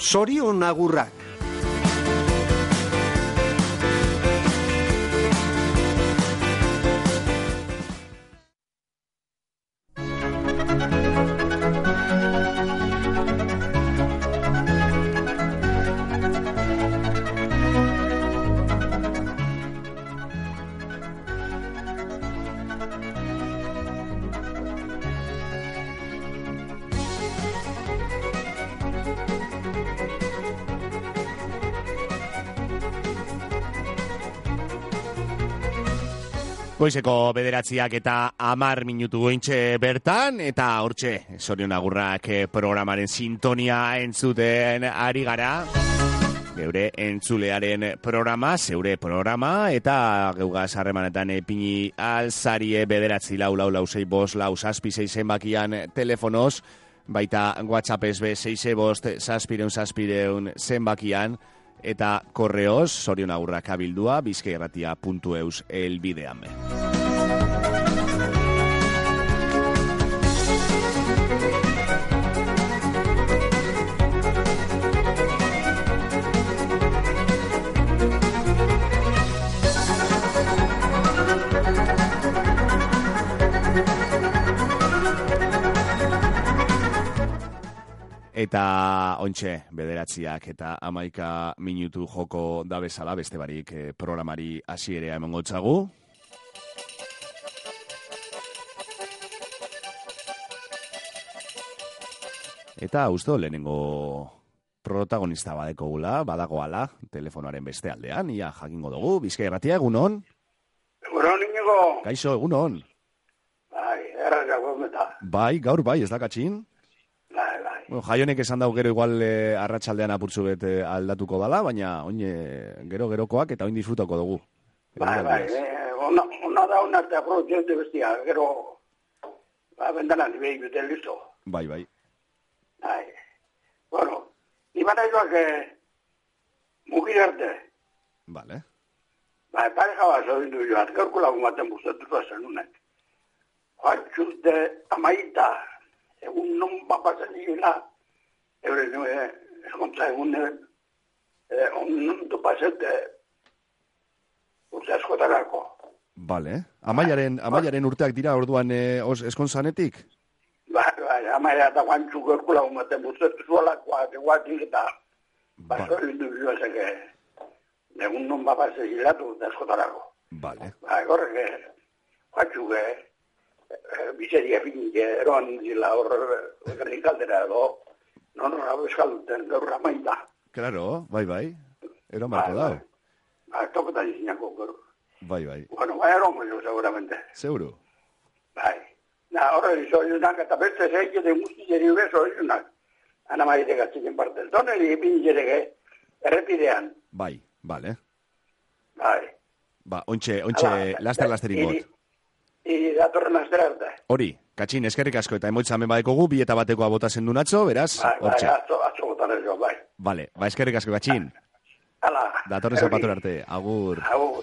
Zorion agurrak. Goizeko 9:00 eta 10 minutu gointxe bertan, eta hortxe, Zorion agurrak programaren sintonia entzuten ari gara. Geure entzulearen programa, zeure programa, eta geugaz harremanetan epini alzarie 9446656 zenbakian telefonoz, baita WhatsApp esbe 665 zenbakian, eta korreoz, Zorion agurrak abildua, bizkairratia.eus elbidean be. Eta ontxe, 9:00 eta 11 minutu joko da bezala, beste barik programari hasierea emango txagu. Eta uste lehenengo protagonista badagoala, telefonoaren beste aldean, ia jakingo dugu, Bizkairratia, egunon? Egunon, Inigo. Kaixo, egunon? Bai, errazago meta. Bai, gaur bai, ez da katxin? Bai. Bueno, jaionek esan dau gero igual arratsaldean apurtzu bet aldatuko dala, baina oin gero-gerokoak eta oin disfrutako dugu. Bai, ona da una te aprobetxe bestia, gero bendanan behi bete listo. Bai. Bai. Bueno, iban aizoak mugir arte. Vale. Bai, pareja bat zorindu joat, gaurko lagun baten buztatuko zen unek. Joatxute amaita, egun non papazen nila, euren eskontza egun non topazete urte askotarako. Vale. Amaiaren urteak dira orduan eskontzanetik? Bai, amaia eta guantxuk gaurko lagun baten buztatu zualakoak eguatik eta basorindu joazeke egun non papazen hilatu urte askotarako. Vale. Bai, horrek guantxuk bizeria finike, eroan zila horrekin kaldera edo, non horra bezkalduten gaur amaita. Claro, bai. Ero marko da. Bai, tokotan izinako gaur. Bai. Bueno, bai erongo jo, seguramente. Seguro? Bai. Horre zoiunak eta beste zeikete guztieri bezo zoiunak. Ana maite gatziken parte. Toneri ipinizerege, errepidean. Bai, vale. Bai. Ba, ontxe, laster ingot. Datorren astera arte. Hori, katxin, eskerrik asko eta emoitzamen badekogu, bi eta batekoa bota zendu natxo, beraz, hortxe. Atzo botan ez jo, bai. Vale, eskerrik asko, katxin. Hala. Datorren zapatura arte, agur. Agur.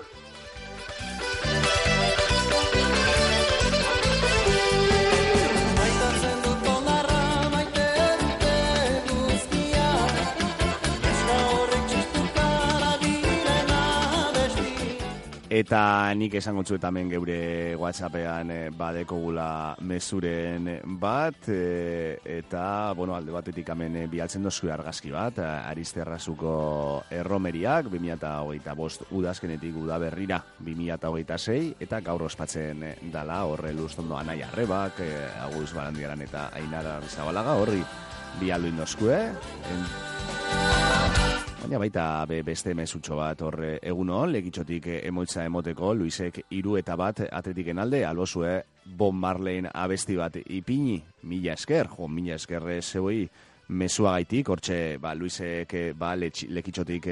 Eta nik esango txuetamen geure WhatsAppean badekogula mezuren bat, eta, alde batetik hemen bialtzen dozku argazki bat, Aristerrazuko erromeriak, 2025 udazkenetik udaberrira 2026, eta gaur ospatzen dala, horre luztondo anai arrebak, Agus Barandiaran eta Ainara Rizabalaga, horri bialdu indozkue, baina baita beste mezutxo bat horre egunon, legitxotik emoitza emoteko, Luisek 3 eta 1 atletiken alde, albozue Bob Marleyn abesti bat ipini, mila esker zeuei mezua gaitik, hortxe Luisek legitxotik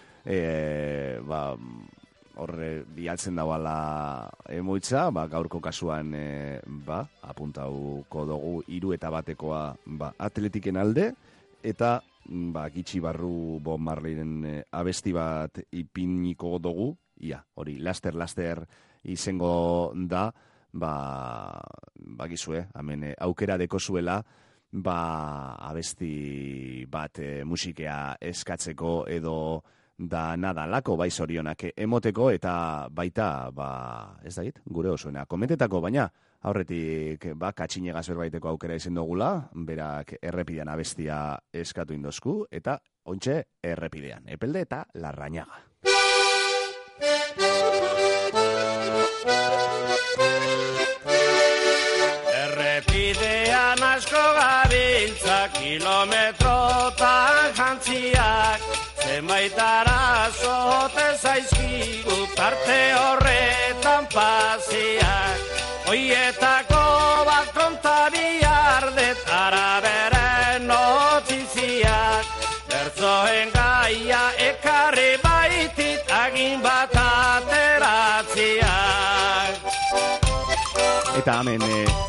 horre bialtzen dauala emoitza, gaurko kasuan apuntauko dugu 3 eta 1 atletiken alde, eta gitxi barru Bob Marleyren abesti bat ipiniko dugu, hori, laster izango da, gizue, hemen aukera deko zuela, abesti bat musikea eskatzeko edo da nadalako bai zorionak emoteko eta baita, ez da gure osoena komentetako, baina aurretik katxinegaz berbaiteko aukera izen dugula, berak errepidean abestia eskatu indosku, eta ontxe errepidean, Epelde eta Larrañaga. Errepidean asko gabiltza kilometrotan jantziak, zenbait arazote zaizkigu tarte horretan pasiak. Oietako bat konta biardet araberen notiziak, bertzoen gaia ekarri baitit agin bat ateratziak. Eta hemen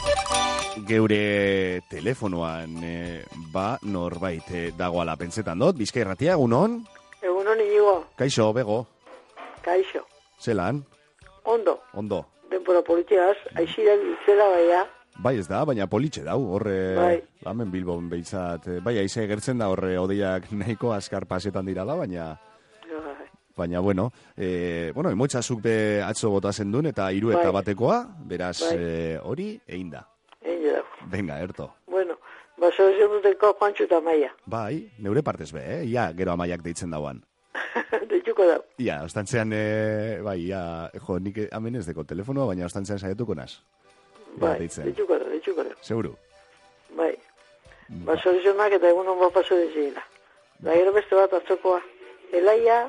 geure telefonoan norbait dagoala pentsetan dut. Bizkai Irratia, egunon? Egunon, Inigo. Kaixo, bego? Kaixo. Zelan? Ondo. Ondo. Denpora politiaz, aixirak itzela baia. Bai, ez da, baina politxe dau, horre, hemen Bilbon behitzat, bai, aize gertzen da horre odeiak nahiko azkar pasetan dira da, baina, bueno, emoitzazuk be atzo bota zendun eta 3 eta batekoa, beraz, hori, egin da. Egin da. Venga, erto. Bueno, soluzio duteko Juantxo eta Amaia. Bai, neure partez be, ia, gero Amaiak deitzen dauan. Deituko dau. Ia, ostantzean, nik hemen ez deko telefonoa, baina ostantzean saietuko naz. Bai, deituko dau. Seguru? Bai. Soluzionak eta egun honba paso dezila. Da gero beste bat atzokoa. Elaia,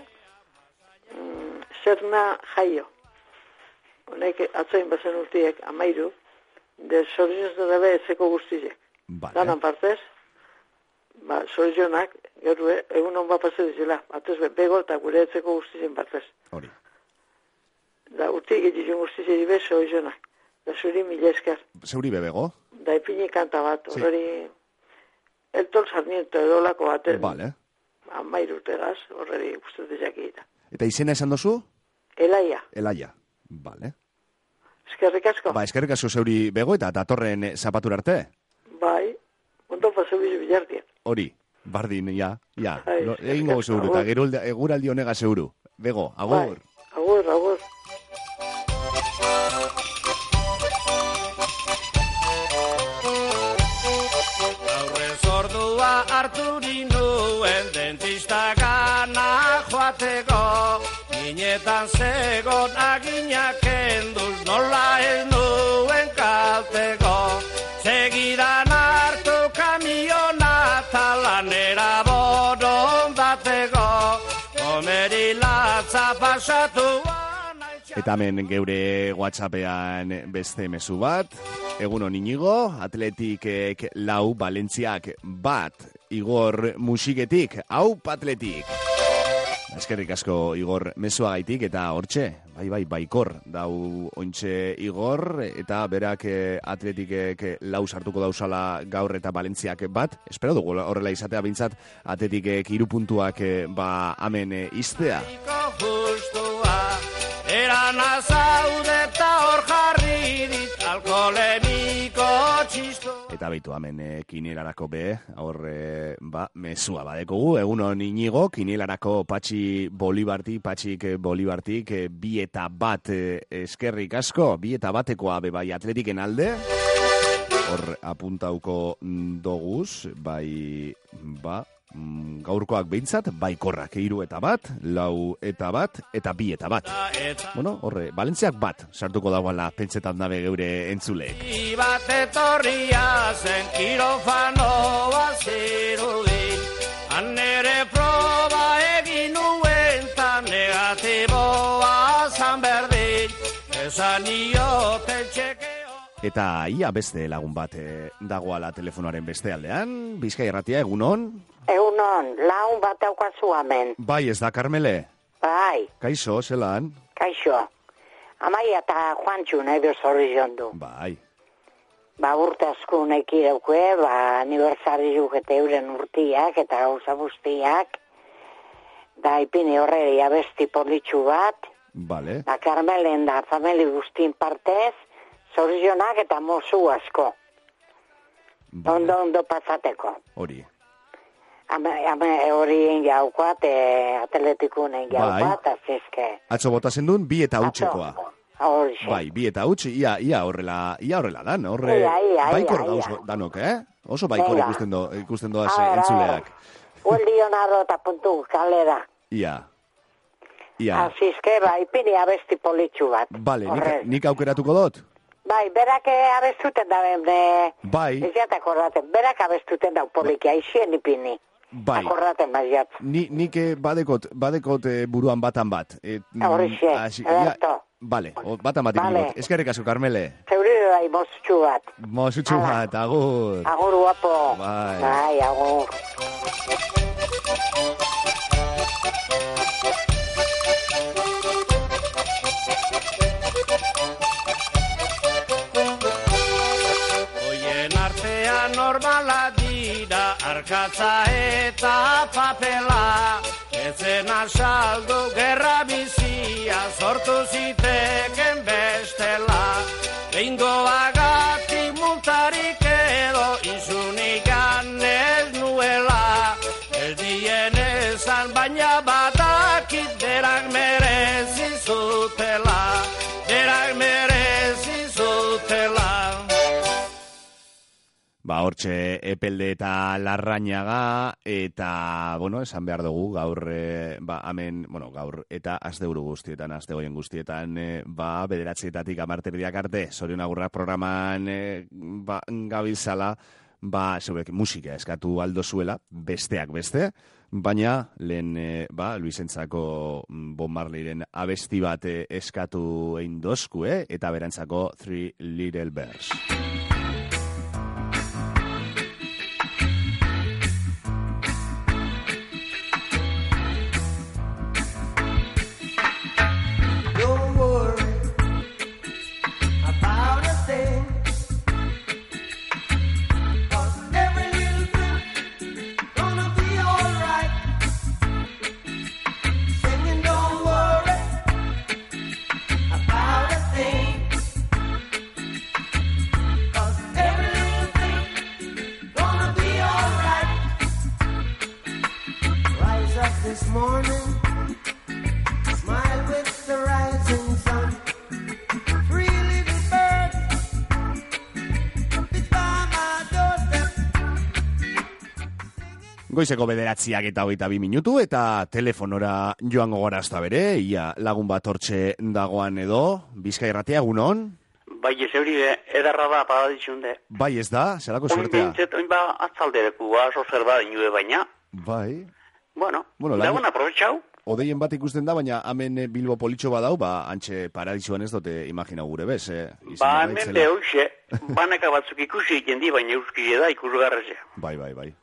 zerna jaio. Honek atzoin bazen urtiek, 13, de soluzioz dabe etzeko guztizek. Danan partez, soluzionak, gero egun honba paso dezila. Atuz bego eta gure etzeko guztizen partez. Hori. Da urtiek egiten guztizen dibe soluzionak. Da zuri mila esker. Zeuri bebego? Da ipini kanta bat, horreri Elton Sarmiento edolako bat. Vale. 13 urtegaz, horreri guzteteak egita. Eta izena esan dozu? Elaia. Elaia, vale. Eskerrik asko? Eskerrik asko zeuri bego eta datorren zapatura arte? Bai, ondo paso bizu bilartiak. Hori, bardin, ja. Egingo zeuru, eta eguraldi honega zeuru. Bego, agur. Agur. Harturi nuen dentista gana joateko, ginetan zegon aginak enduz nola ez nuen kalteko. Segidan hartu kamiona talanera borondateko, komeri latza pasatuan. Eta hemen geure WhatsAppean beste mezu bat. Egunon Inigo, Atletikek 4, Valentziak 1, Igor Musiketik, Atletik. Eskerrik asko Igor mezuagaitik eta hortxe, baikor dau ontxe Igor, eta berak Atletikek 4 sartuko dauzala gaur eta Valentziak 1. Espero dugu horrela izatea bintzat Atletikek 3 puntuak hemen iztea. Eran azaude eta hor jarri dit alkoholemiko txistu. Eta beitu hemen kinielarako mesua badekogu. Egunon Inigo, kinielarako Patxik Bolibartik 2 eta 1 eskerrik asko, 2 eta 1-ekoa bai Atletiken alde. Hor apuntauko doguz, gaurkoak behintzat, baikorrak 3 eta 1, 4 eta 1, eta 2 eta 1. Bueno, horre, Valentziak 1, sartuko dagoela pentsetan dabe geure entzulek. Bat etorria zen kirofanoa zirudin, anere proba egin nuen ta negatiboa zan berdin, esan ioten txekeo. Eta ia beste lagun bat dagoala telefonoaren beste aldean. Bizkai Irratia, egunon? Egunon, lagun bat daukazu hemen. Bai, ez da, Karmele? Bai. Kaixo, zelan? Kaixo. Amaia eta Juantxu nahi bezorri jondu. Bai. Urte asko neki daukue, aniversariuk eta euren urtiak eta gauza guztiak. Da ipini horreri abesti politxu bat. Vale. Da Karmelen da famili guztin partez, zorizionak eta mozu asko. Ondo pasateko. Hori. Hori jaukoat, atletikunen jaukoat, azizke. Atzo bota zendun, 2 eta utxekoa. Horixe. Bai, 2 eta utx, ia horrela dan, baikor gauz danok, Oso baikor ikusten doaz entzuleak. Leonardo eta puntu kalera. Ia. Azizke, ipini abesti politxu bat. Bale, nik aukeratuko dut? Bai, berak abestuten da, bai. Ez jat akordaten, berak abestuten da poliki, aixien ipini. Bai. Akordaten baziat. Nik badekot buruan batan bat. Horixe, edato. Bale, batan bat ipinot. Eskerrik asko, Carmele. Zeuri bai, mozutxu bat. Mozutxu bat, agur. Agur guapo. Bai, agur. Normala dira arkatza eta papela, ezen asaldu gerra bizia sortu ziteken bestela. Behingoagatik multarik edo izunik ez nuela, ez dien esan baina badakit berak merezi zutela, Hortxe Epelde eta Larrañaga, eta, esan behar dugu, gaur, gaur, eta asteburu guztietan, astegoien guztietan, 9:00 amarterdiak arte, Zorion Agurrak programan, gabiltzala, zeuek musika eskatu aldo zuela, besteak beste, baina, lehen, Luisentzako Bob Marleyren abesti bat eskatu egin dozku, eta berantzako 3 Little Birds. Goizeko 9:22 eta telefonora joango gara hasta bere, ia lagun bat hortxe dagoan edo, Bizkai Irratia, egunon? Bai, ez hori edarra da, paraditxunde. Bai, ez da, zelako suertea? Oin atzaldereku, aso zer da inue baina. Bai. Dagoen aprobetxau. Odeien bat ikusten da, baina hemen Bilbo politxo badau, antxe paraditxuan ez dute imagina gure bez, hemen behoixe, banaka batzuk ikusi egiten di, baina euskile da ikusgarrezea. Bai.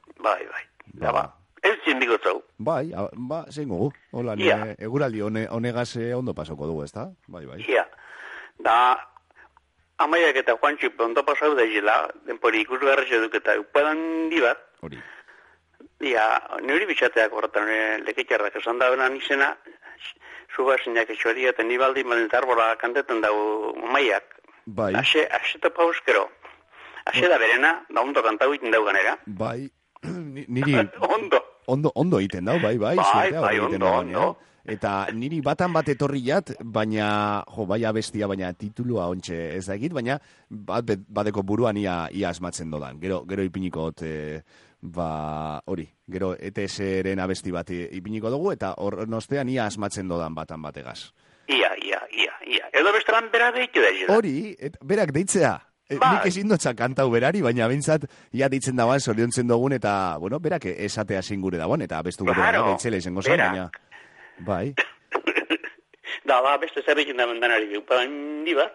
Ez zin bigotzau. Bai, zein gogu. Hola, eguraldi honegaz ondo pasoko dugu, ez da? Bai. Ia, da, amaiak eta Juantxip ondo pasau da jela, denpori ikusgarrezea duk eta upadan di bat. Hori. Ia, niri bitxateak horretan leketxarrak esan da benan izena, zugazinak etxoria eta nibaldi malentarbora kantetan dago amaiak. Bai. Axe topa euskero. Axe da berena, da ondo kantau iten dau ganera. Bai. Niri ondo egiten dau, bai, ondo. Eta niri batan bat etorri jat, baina, bai abestia, baina titulua ontxe ez da egit, baina badeko buruan ia asmatzen dodan. Gero ipiniko hori, gero ETS-ren abesti bat ipiniko dugu, eta hor nostean ia asmatzen dodan batan bategaz. Ia. Edo besteran bera deitu da. Hori, berak deitzea. Nik ezin dutza kantau berari, baina bintzat, ia deitzen dagoan, zoriontzen dugun, eta, berak esatea zingure dagoan, eta abestu gure dagoan, deitzela izango zen, baina. Bai. Beste zer egin da mendanari dupadan diba,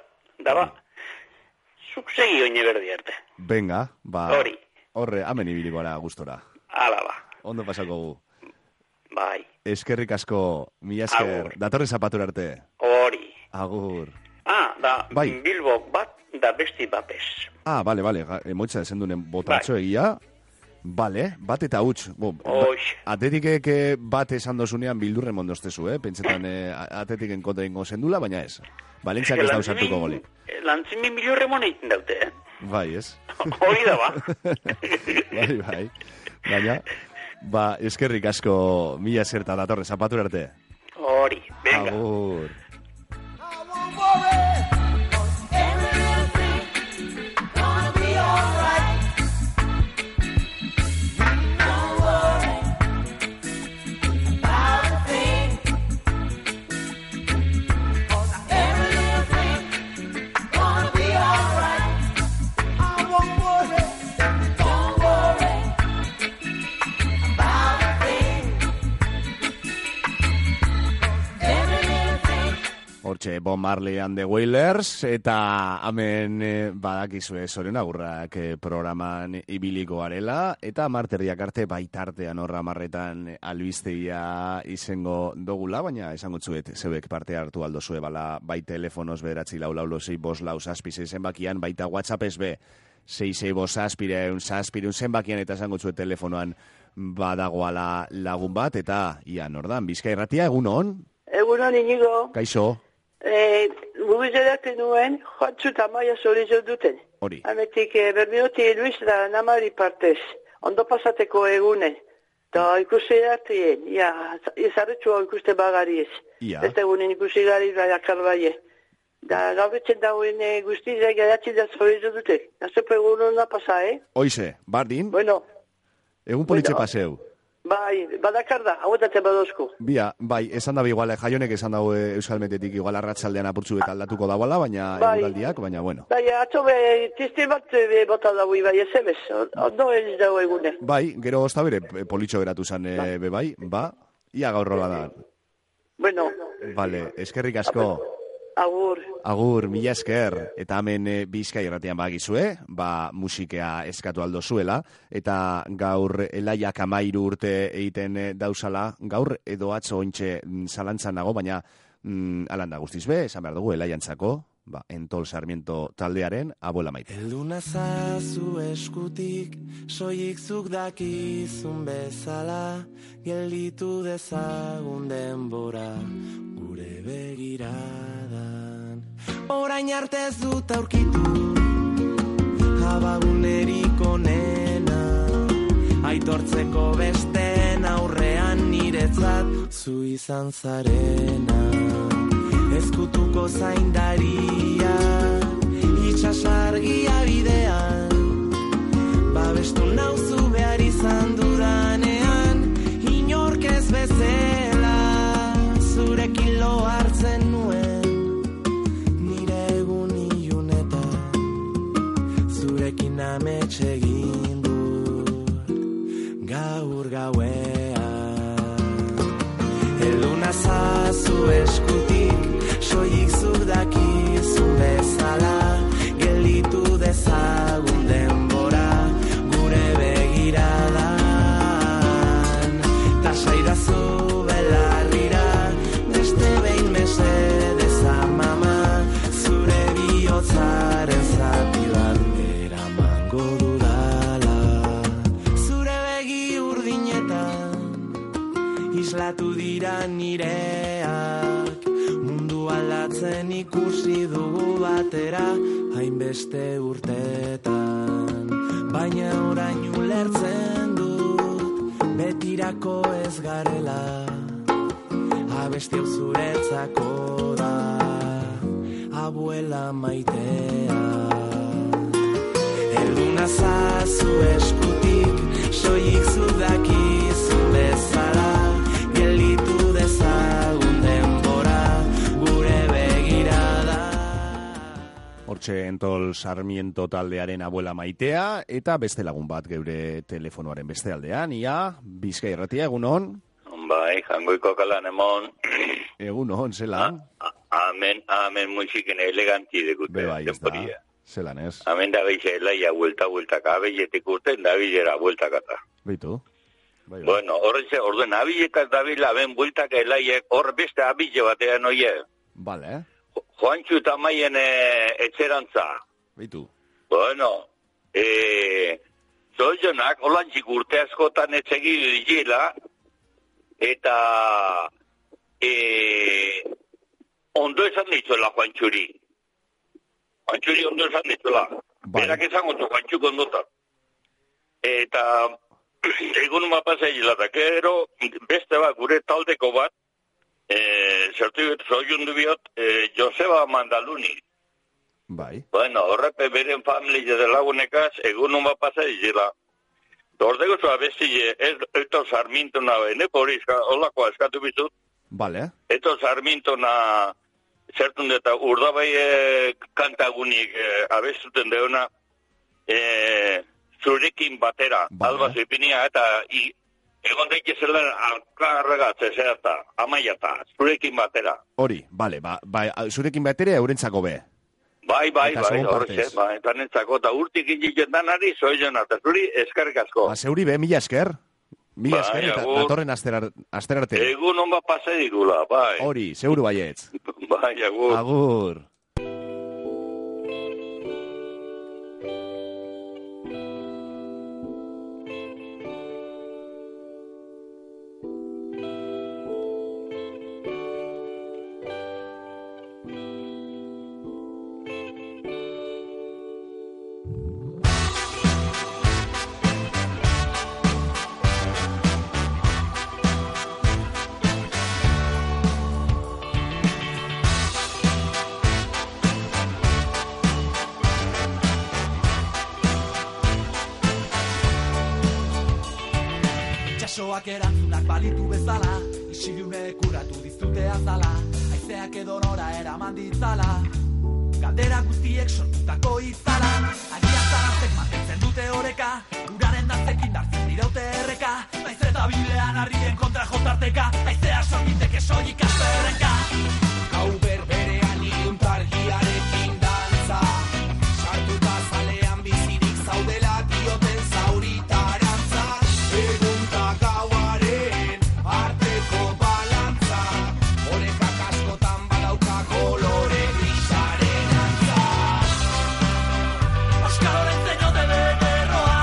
zuk segi oine berdi arte. Venga, Hori. Horre, hamen ibiliko gara gustora. Hala, Ondo pasako gu. Bai. Eskerrik asko, mila esker, datorren zapatura arte. Hori. Agur. Bilbo bat, da besti bapes. Bale, emoitza esendunen botatxo egia. Bale, bat eta huts. Atetikek bat esan dozunean bildurren mondoztezu, pentsetan atetiken kontra ingo zendula, baina ez. Balentziak ez dauzartuko golik. Lantzimi miliorre moneiten daute, Bai, ez? Hori da, ba. Bai. Baina, eskerrik asko mila zerta datorre, zapatura arte. Hori, venga. Agur. Hortxe, Bob Marley and the Wailers, eta hemen badakizue Zoren Agurrak programan ibiliko garela, eta marterriak arte baitartean horra marretan albizteia izango dogula, baina esango tzuet, zeuek parte hartu aldo zue, bala, bai telefonos bederatzi lau zei bos lau zazpize zenbakian, baita WhatsApp SB, 6 bos zazpireun zenbakian, eta esango tzuet telefonoan badagoala lagun bat, eta ian ordan, Bizkai Irratia, egunon? Egunon, Inigo. Kaixo? Mugizerak nuen, joatzu eta maia zorizo duten. Hori. Hametik, bermioti Luis da namari partez, ondo pasateko egunen. Da ikusi hartien, izarretxua ikuste bagari ez. Ez egunen ikusi gari baiakar baie. Da gauritzen dauen guztizek edatzi da zorizo dute. Nazepo egunona pasa, Oize, bardin? Bueno. Egun politxe paseu. Bai, badakar da, hauetate badozko. Bai, esan dabe igual, jaionek esan dago Euskalmetetik igual arratsaldean apurtzu eta aldatuko dagoela, baina eguraldiak, baina bueno. Bai, atzo tizte bat bota dago bai, ez ebez, ondo ez dago egune. Bai, gero ozta bere politxo geratu zen bai, ia gaurrola da. Bueno. Vale, eskerrik asko. Agur, mila esker, eta hemen Bizkai Irratian bagizue, musikea eskatu aldo zuela, eta gaur Elaiak 13 urte egiten dauzala, gaur edo atzo ointxe zalantzan nago, baina alanda guztiz be, esan behar dugu Elaiantzako, Entol Sarmiento taldearen abuela maite. Elduna zazu eskutik, soilik zuk dakizun bezala, gelditu dezagun denbora, gure begiradan. Orain arte ez dut aurkitu, abagunerik onena, aitortzeko besten aurrean niretzat zu izan zarena. Ezkutuko zaindaria, itxasargia bidean, babestu nauzu behar izan dudanean, inork ez bezala, zurekin lo hartzen nuen, nire egun ilunetan, zurekin amets egin dut, gaur gauean. Elduna zazu eskutik, soilik zuk dakizun bezala, gelditu dezagun denbora, gure begiradan. Tasaidazu belarrira, beste behin mesedez amama, zure bihotzaren zati bat eramango dudala. Zure begi urdinetan, islatu dira nireak, aldatzen ikusi dugu batera, hainbeste urtetan. Baina orain ulertzen dut, betirako ez garela, abesti hau zuretzako da, abuela maitea. Elduna zazu eskutik, soilik zu dakizun bezala, gelditu dezagun denbora, gure begirada. Hortxe Entol Sarmiento taldearen abuela maitea, eta beste lagun bat geure telefonoaren beste aldean, Bizkai Irratia, egunon? Bai, jangoiko kalan emon. Egunon, zelan? Amen musiken eleganti dekute. Bai, ez da, zelan ez? Amen da beixe elaia vuelta-vueltaka, abeietik urten da bilera vueltakata. Beitu? Bueno, orduen abiletak dabila, aben vueltaka elaiek, hor beste abile batean oie. Vale, Juantxu eta maien etxerantza. Beitu? Bueno, zoionak, holantzik urte askotan etxegi digila, eta ondo esan ditzuela Juantxuri. Juantxuri ondo esan ditzuela. Berak izango zu Juantxuk ondotan. Eta egun mapasa hilata, gero beste bat, gure taldeko bat, zertu zoiundu biot, Joseba Mandaluni. Bai. Bueno, horrepe beren familia de lagunekaz, egun mapasa hilata. Ordego zua bestile, eto Sarmintona bene, hori holako eskatu bizut. Vale. Eto Sarmintona zertun eta urdabai kantagunik abestuten deuna zurekin batera, alba zuipinia, eta egon daike zelan alkarregatze zerata, amaiata, zurekin batera. Hori, vale, zurekin batera eurentzako be. Bai, horretxe, eta nentzako, eta urtik inditen danari, zoizen, eta zuri eskerrik asko. Zeuri be, mila esker. Mila esker, eta datorren aster arte. Egun honba pasa digula, bai. Hori, zeuru baietz. Bai, agur. Agur. Itxasoak erantzunak balitu bezala, isiliune kuratu dizute azala, haizeak edo nora eraman ditzala, galdera guztiek sortutako itzala, agian zaraztek mantentzen dute oreka, uraren dantzekin dartzen diraute erreka, naiz eta bidean harrien kontra jotarteka, haizea sorginteke soilik azperrenka. Gau berberean iluntargiarekin dantza, sartuta zalean bizirik zaudela dioten zauritarantza, egunta gauaren arteko balantza, horekak askotan badauka kolore grisaren antza. Oskaloren zeinote beterroa,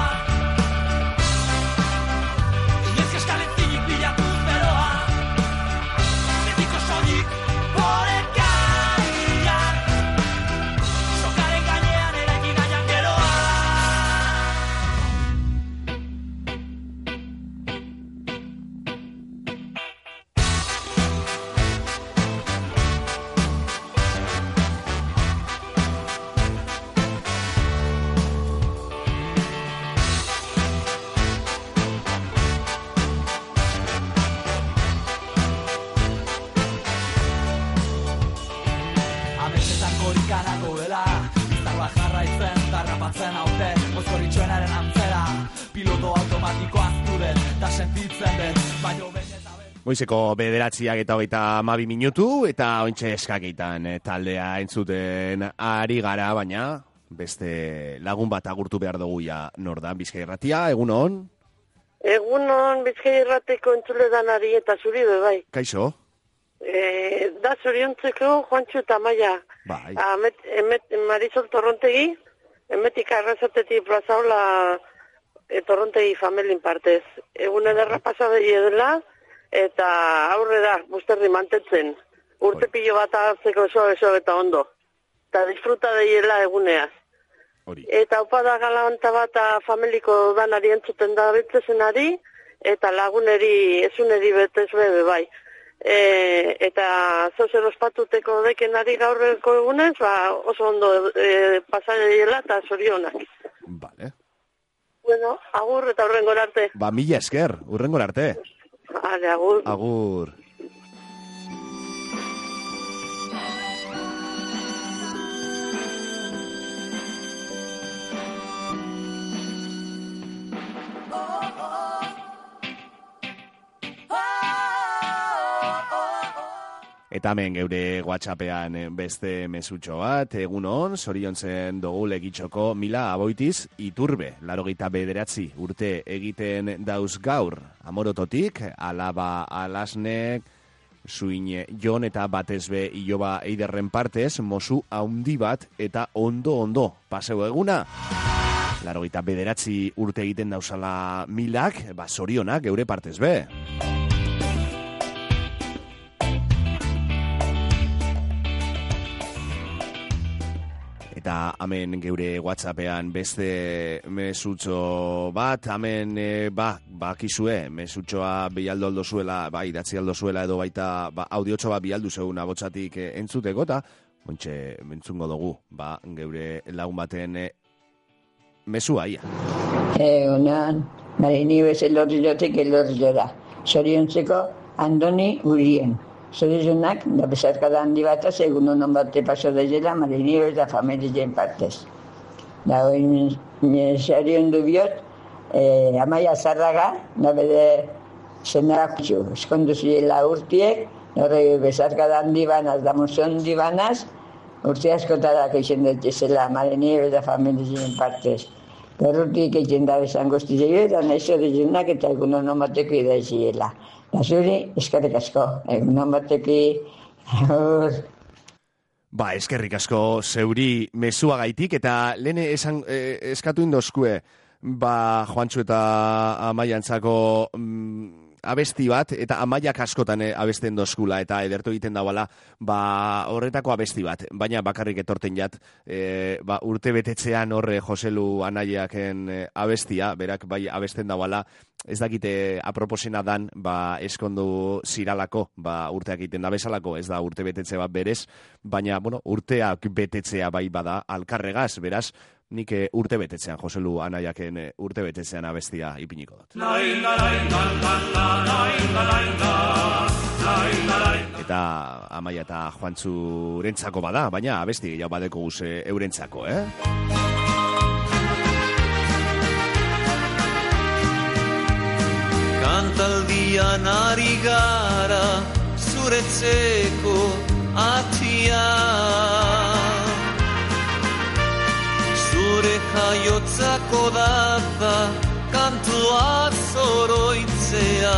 inoiz eskalezinik bilatuz beroa, betiko soilik horekariak, sokaren gainean eraikin gaian geroa. Ametsetan korikanago dela, iztarra jarraitzen, tarrapatzen haute, mozkoritxoenaren antzera, piloto automatiko aztude, da sentitzen den, baino behin eta behin. Goizeko 9:22 minutu, eta ointxe eskakitan taldea entzuten ari gara, baina beste lagun bat agurtu behar dugu ja Nordan Bizkai Irratia, egun hon? Egunon Bizkai Irrateko entzule danari eta zuri be bai. Kaixo? Da zoriontzeko Juantxu eta Maia. Bai. Marisol Torrontegi, emetik arrazatetik plazaola Torrontegi familien partez. Egun ederra pasadei edela, eta aurrera busterri mantetzen. Urte pilo bat hartzeko eso eta ondo. Eta disfruta deiela eguneaz. Hori. Eta upada galanta bat familiko danari entzuten da betzezenari, eta laguneri, ezuneri betez bebe bai. Eta zozer ospatuteko dekenari gaurreko egunez, oso ondo pasadeiela eta zorionak. Vale. Bueno, agur eta hurrengor arte. Mila esker, hurrengor arte. Ale, agur. Agur. Eta hemen geure WhatsAppean beste mesutxo bat, egun hon, zoriontzen dugu legitxoko Mila Aboitiz Iturbe, 89 urte egiten dauz gaur, Amorototik, Alaba Alasnek, Zuin Jon eta batezbe Iloba Eiderren partez, mozu haundi bat eta ondo paseu eguna. 89 urte egiten dauzala Milak, zorionak geure partez be. Eta hemen geure WhatsAppean beste mesutxo bat, hemen bakizue, mesutxoa bialdo aldo zuela, idatzi aldo zuela edo baita audiotxo bat bialdu zeun abotsatik entzuteko, eta bontxe mentzungo dugu, geure lagun baten mesua, ia. Egunan, Marini Bezelorriotik elorriora, zoriontzeko Andoni Urien. Zorionak, da bezarkada handi bataz, egun honon bate paso dezela, Marini eta familien partez. Da, oin, zorion dubiot, Amaia Zarraga, da bede zenara kutsu, eskondu ziela urtiek, horre bezarkada handi banaz, da muzion handi banaz, urte askotarak eixen dutezela, Marini eta familien partez. Horretik egin da bezan guzti zeio, eta nahi zorionak eta egun honon bateko idaiziela. Da zuri, eskerrik asko, egunon bateki. Eskerrik asko zeuri mezuagaitik, eta lehen eskatu indozkue, Juantxu eta Amaiantzako abesti bat, eta Amaiak askotan abesten dozkula, eta edertu egiten dauala, horretako abesti bat, baina bakarrik etorten jat, urte betetzean horre Joselu Anaiaken abestia, berak bai abesten dauala, ez dakite aproposena dan, eskondu ziralako, urteak egiten da bezalako, ez da urte betetze bat berez, baina, urteak betetzea bai bada alkarregaz, beraz, nik urte betetzean, Joselu Anaiaken urte betetzean abestia ipiniko dut. Eta Amaia eta Juantzurentzako bada, baina abesti gehiago badeko guz eurentzako, Kantaldian ari gara zuretzeko atia, zure jaiotzako data kantua zoroitzea.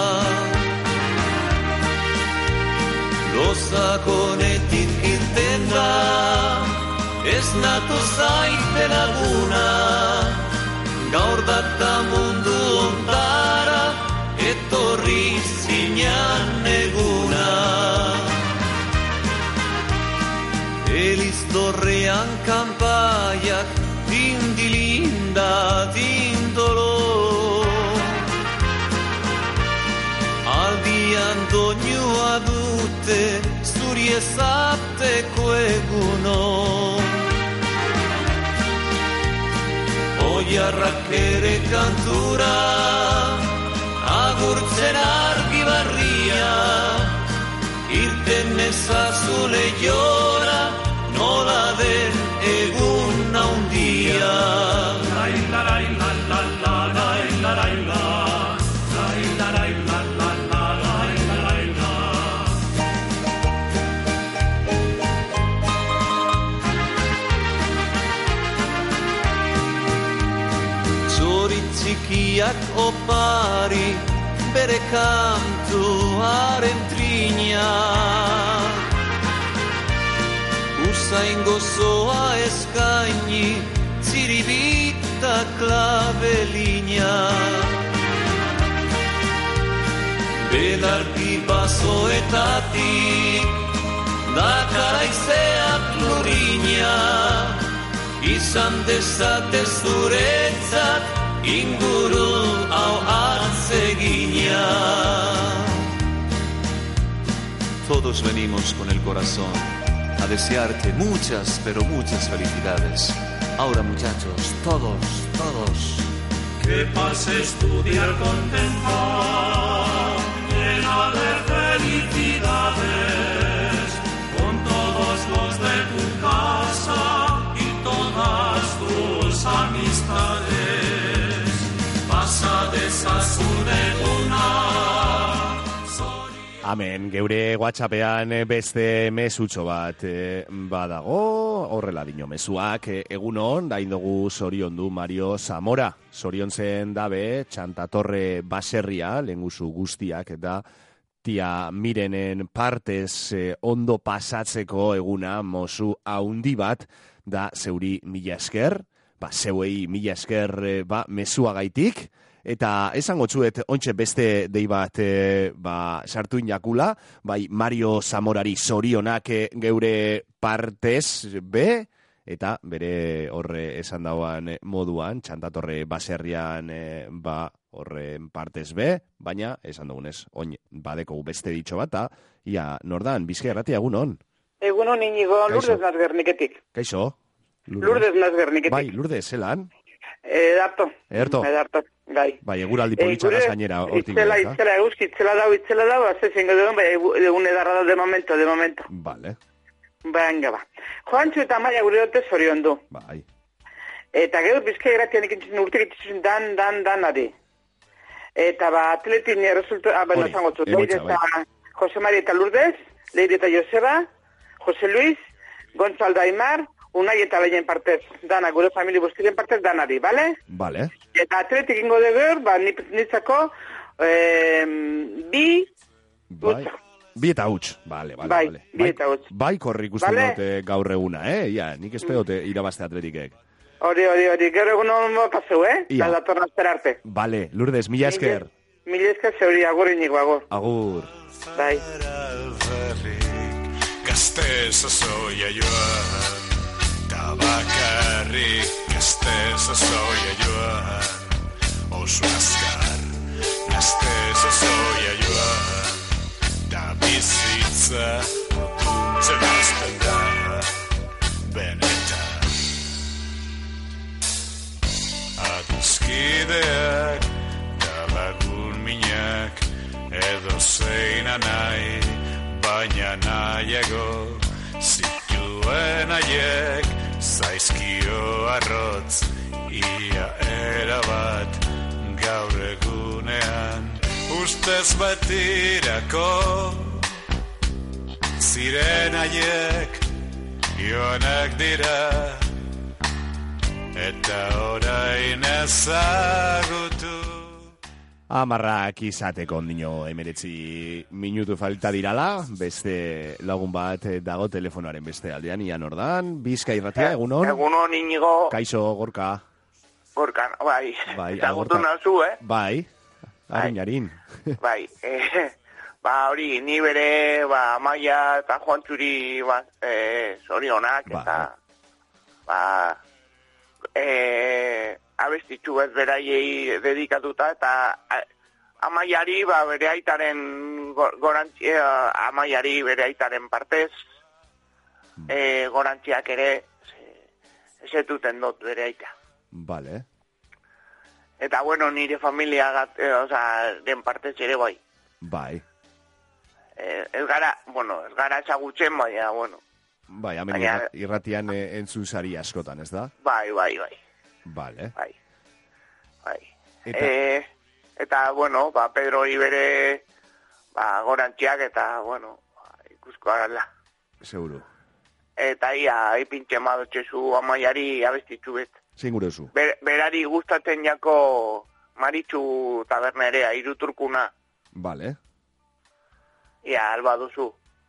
Lozakonetik irten da, ez natu zaite laguna, gaur data mundu ondara, etorri zinan eguna. Eliztorrean kanpaiak, dindilinda, dindolo, aldian doinua dute, zuri ezateko eguno. Oiarrak ere kantura, agurtzen argi barria, irten ezazu lehiora, nola den egun haundia. Txikiak opari, bere kantuaren trina, usain gozoa eskaini, ziribita klabelina. Belarki basoetatik, dakaraizeak lurina, izan dezate zuretzat, inguru hau atzegina. Todos venimos con el corazón a desearte muchas, pero muchas felicidades. Ahora, muchachos, todos. Que pases tu día contenta, llena de felicidades, con todos los de tu casa y todas tus amistades. Amen, geure WhatsAppean beste mesutxo bat badago, horrela dino mezuak, egunon, da indogu zoriondu Mario Zamora, zorion zen dabe, Txantatorre baserria, lehenguzu guztiak, eta tia Mirenen partez ondo pasatzeko eguna mozu haundi bat, da zeuri mila esker, zeuei mila esker mezuagaitik, eta esango txuet ontxe beste dei bat sartu inakula, bai Mario Zamorari zorionak geure partez be, eta bere horre esan dauan moduan, txantatorre baserrian horren partez be, baina esan dugunez, oin badeko beste ditxo bat, ia nordan, Bizkaia Irratia, egunon? Egunon Inigo, Lourdes naz Gerniketik. Kaixo? Lourdes naz Gerniketik. Bai, Lourdes, zelan? Edarto. Gai. Bai, eguraldi politxagaz gainera hortik. Itzela dau, azezen duen, bai, egun edarra da de momento. Vale. Venga, ba. Joantxu eta Maia gure dote zorion du. Bai. Eta gero Bizkaia Irratian ikintzen urtek ikintzen danari. Eta ba, atletin resultu, bueno, zango zut, Leire eta Jose Maria eta Lourdes, Leire eta Joseba, Jose Luis, Gonzalo Aimar, Unai eta Leien partez, dana, gure familia guztien partez, danari, bale? Bale. Eta atletik ingo dugu, ba, nitzako, bi eta huts, bale. Bi eta huts. Bai korri ikusten dute gaur eguna, Ia, nik espedote irabazte atletikek. Hori, gero egun no paseu, Ia. La datorna esperarte. Bale, Lourdes, mila esker. Mila esker zeuri, agur inigo, agur. Agur. Bai. Gaztez azoia joan, tabakarrik gaztez azoia joan, oso azkar, gaztez azoia joan, da bizitza utuntzen azten da, benetan. Aduzkideak, da lagun minak, edo zeina nahi, baina nahiago zituen aiek zaizkio arrotz ia erabat gaur egunean ustez batirako ziren aiek joanak dira eta orain ezagutu. Amarrak izateko ondino 19 minutu falta dirala, beste lagun bat dago telefonoaren beste aldean, Ian Ordan, Bizkaia Irratia, egunon? Egunon, Inigo. Kaixo, Gorka. Gorka, bai. Zagutu nazu, Bai, harin. Bai, hori, ni bere, Maia eta Joantxuri, zorionak, eta, abestitxu ez beraiei dedikatuta, eta Amaiari, bere aitaren Amaiari bere aitaren partez, gorantziak ere esetuten dut bere aita. Vale. Eta, bueno, nire familia den partez ere bai. Bai. Ez gara ezagutzen, baina, bueno. Bai, hemen irratian entzuzari askotan, ez da? Bai. Vale. Bai. Eta, bueno, Pedro Ibere, gorantziak eta, bueno, ikusko agala. Seguro. Eta ia, ipintxe madotxezu Amaiari abestitzu bet. Zingurezu. Berari gustatzen jako Maritxu tabernerea, iruturkuna. Vale. Ia, alba duzu.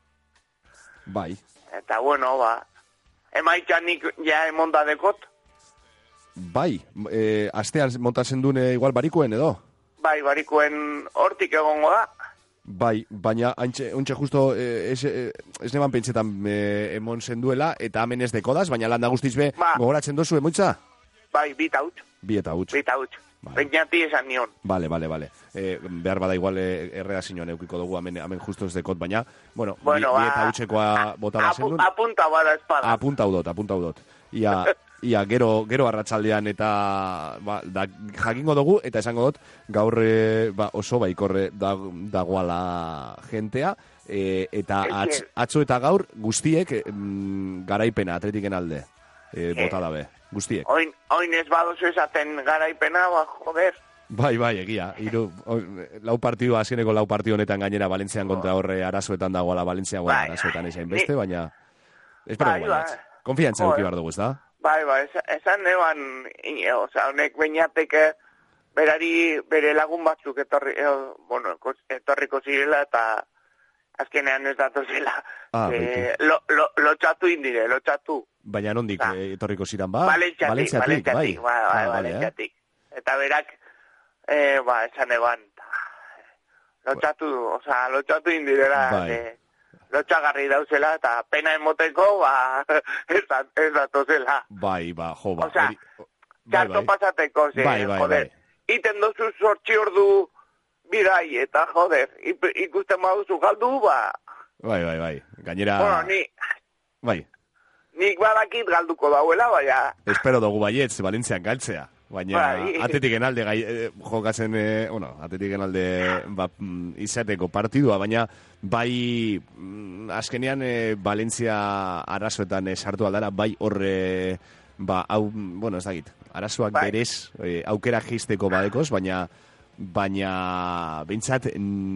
Bai. Eta, bueno, emaitxanik ja emonda dekot. Bai, astean montatzen dune igual barikuen edo? Bai, barikuen hortik egongo da. Bai, baina ontxe justo ez neban pentsetan emon zenduela, eta hemen ez dekodaz, baina landa guztiz be gogoratzen dozu emoitza? Bai, bi eta huts. Peinati esan nion. Vale. Behar bada igual erredazioan eukiko dugu, hemen justo ez dekot, baina, bueno, bi eta hutsekoa bota bazen duen. Apunta bada espada. Apunta udot. Ia, gero arratsaldean eta jakingo dugu, eta esango dut, gaur oso baikorre dagoala jentea, eta atzo eta gaur guztiek garaipena atletiken alde, bota dabe, guztiek. Oin ez badozu esaten garaipena, joder. Bai, egia. Lau partidu, azkeneko lau partidu honetan gainera Valentzian kontra horre arazoetan dagoala, Valentzian arazoetan esain beste, baina espero dugu. Konfiantza duki behar dugu, ez da? Bai, esan neban, honek bainateke berari bere lagun batzuk etorriko zirela eta azkenean ez datozela. Lotxatu indire. Baina nondik etorriko ziren, ba? Valentziatik. Valentziatik. Eta berak, esan neban, lotxatu indirela. lotxagarri dauzela, eta pena emoteko, ez datozela. Bai, jo, ba. Osea, txarto pasateko, joder. Iten dozu 8 ordu bidai, eta joder, ikusten baduzu galdu, ba. Bai. Gainera... Bueno, Bai. Nik badakit galduko dauela, baina... Espero dugu baietz, Valentzian galtzea. Baina atetik enalde jokatzen, atetik enalde izateko partidua, baina bai azkenean Valentzia arazoetan sartu aldara, bai horre, ez dakit, arazoak berez aukera jisteko badekoz, baina bintzat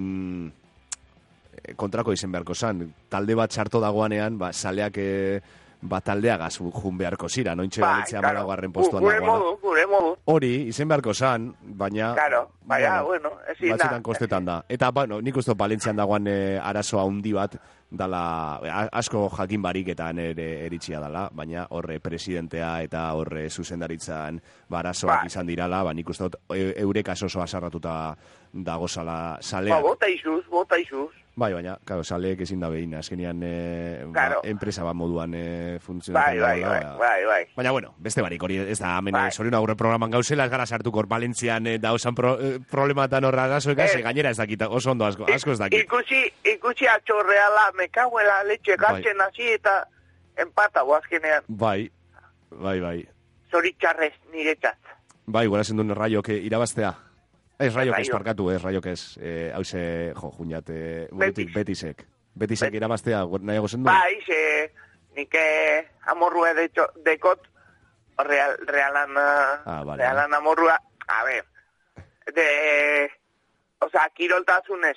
kontrako izen beharko zan. Talde bat sartu dagoanean, saleak... taldeagaz jun beharko zira, nointxe Valentzia malagarren postuan dagoela. Gure modu. Hori, izen beharko zan, baina... bueno, ezin da. Batzutan kostetan da. Eta, nik uste Valentzian dagoan arazoa handi bat, dala, asko jakin bariketan eritxia dala, baina horre presidentea eta horre zuzendaritzan arazoak izan dirala, nik uste eurek asoso asarratuta dagozala saleak. Bota izuz. Bai, baina, claro, saleek ezin da behin, azkenean enpresa bat moduan funtzionatzen dagoela. Bai. Baina, bueno, beste barik, hori ez da, hemen zorion aurre programan gauzela, ez gara sartuko Valentzian dauzan problematan horra arazoek, gainera ez dakita, oso ondo asko ez dakit. Ikusi atxorreala, mekaguela, letxe, galtzen hasi eta empatago azkenean. Bai. Zoritxarrez, niretzat. Bai, guarazen duen raiok irabaztea. Ez raiok ez parkatu, raiok ez, hause, juniat, burutik Betisek. Betisek irabaztea, nahiago zen du? Bai, nik amorrua dekot, realan amorrua, a ver, kiroltasunez,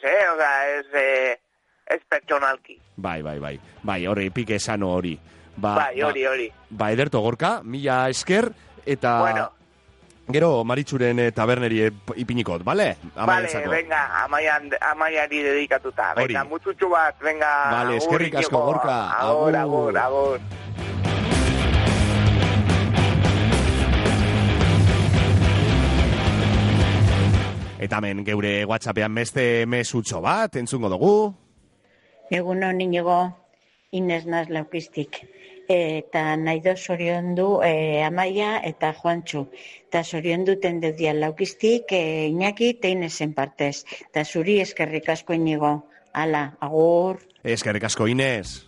ez pertsonalki. Bai, hori, pike sano hori. Hori. Ederto Gorka, mila esker, eta... Bueno. Gero Maritxuren taberneri ipinikot, bale? Vale, venga, amaiari dedikatuta. Venga, mutsutxu bat, venga. Vale, eskerrik asko, Gorka. Agur. Eta hemen geure WhatsAppean beste mesutxo bat, entzungo dugu. Egun hon inigo, Inez naz laukistik. Eta nahi do zoriondu Amaia eta Juantxu. Eta zoriondu tendeudia laukistik Iñaki teinezen partez. Eta zuri eskerrik asko inigo. Hala, agur. Eskerrik asko Inez.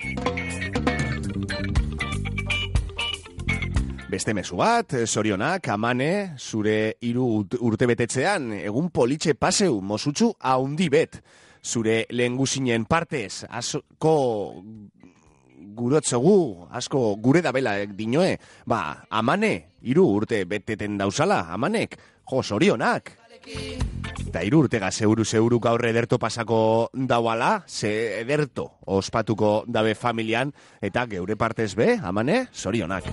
Beste mezu bat, zorionak, Amane, zure 3 urtebetetzean, egun politxe paseu, mosutxu haundi bet. Zure lehengusinen partez, asko... Gurotzegu, asko gure dabela dinoe. Amane, 3 urte beteten dauzala, Amanek. Zorionak. Eta 3 urtega zeuru gaur ederto pasako dauala, ze ederto ospatuko dabe familian, eta geure partez be, Amane, zorionak.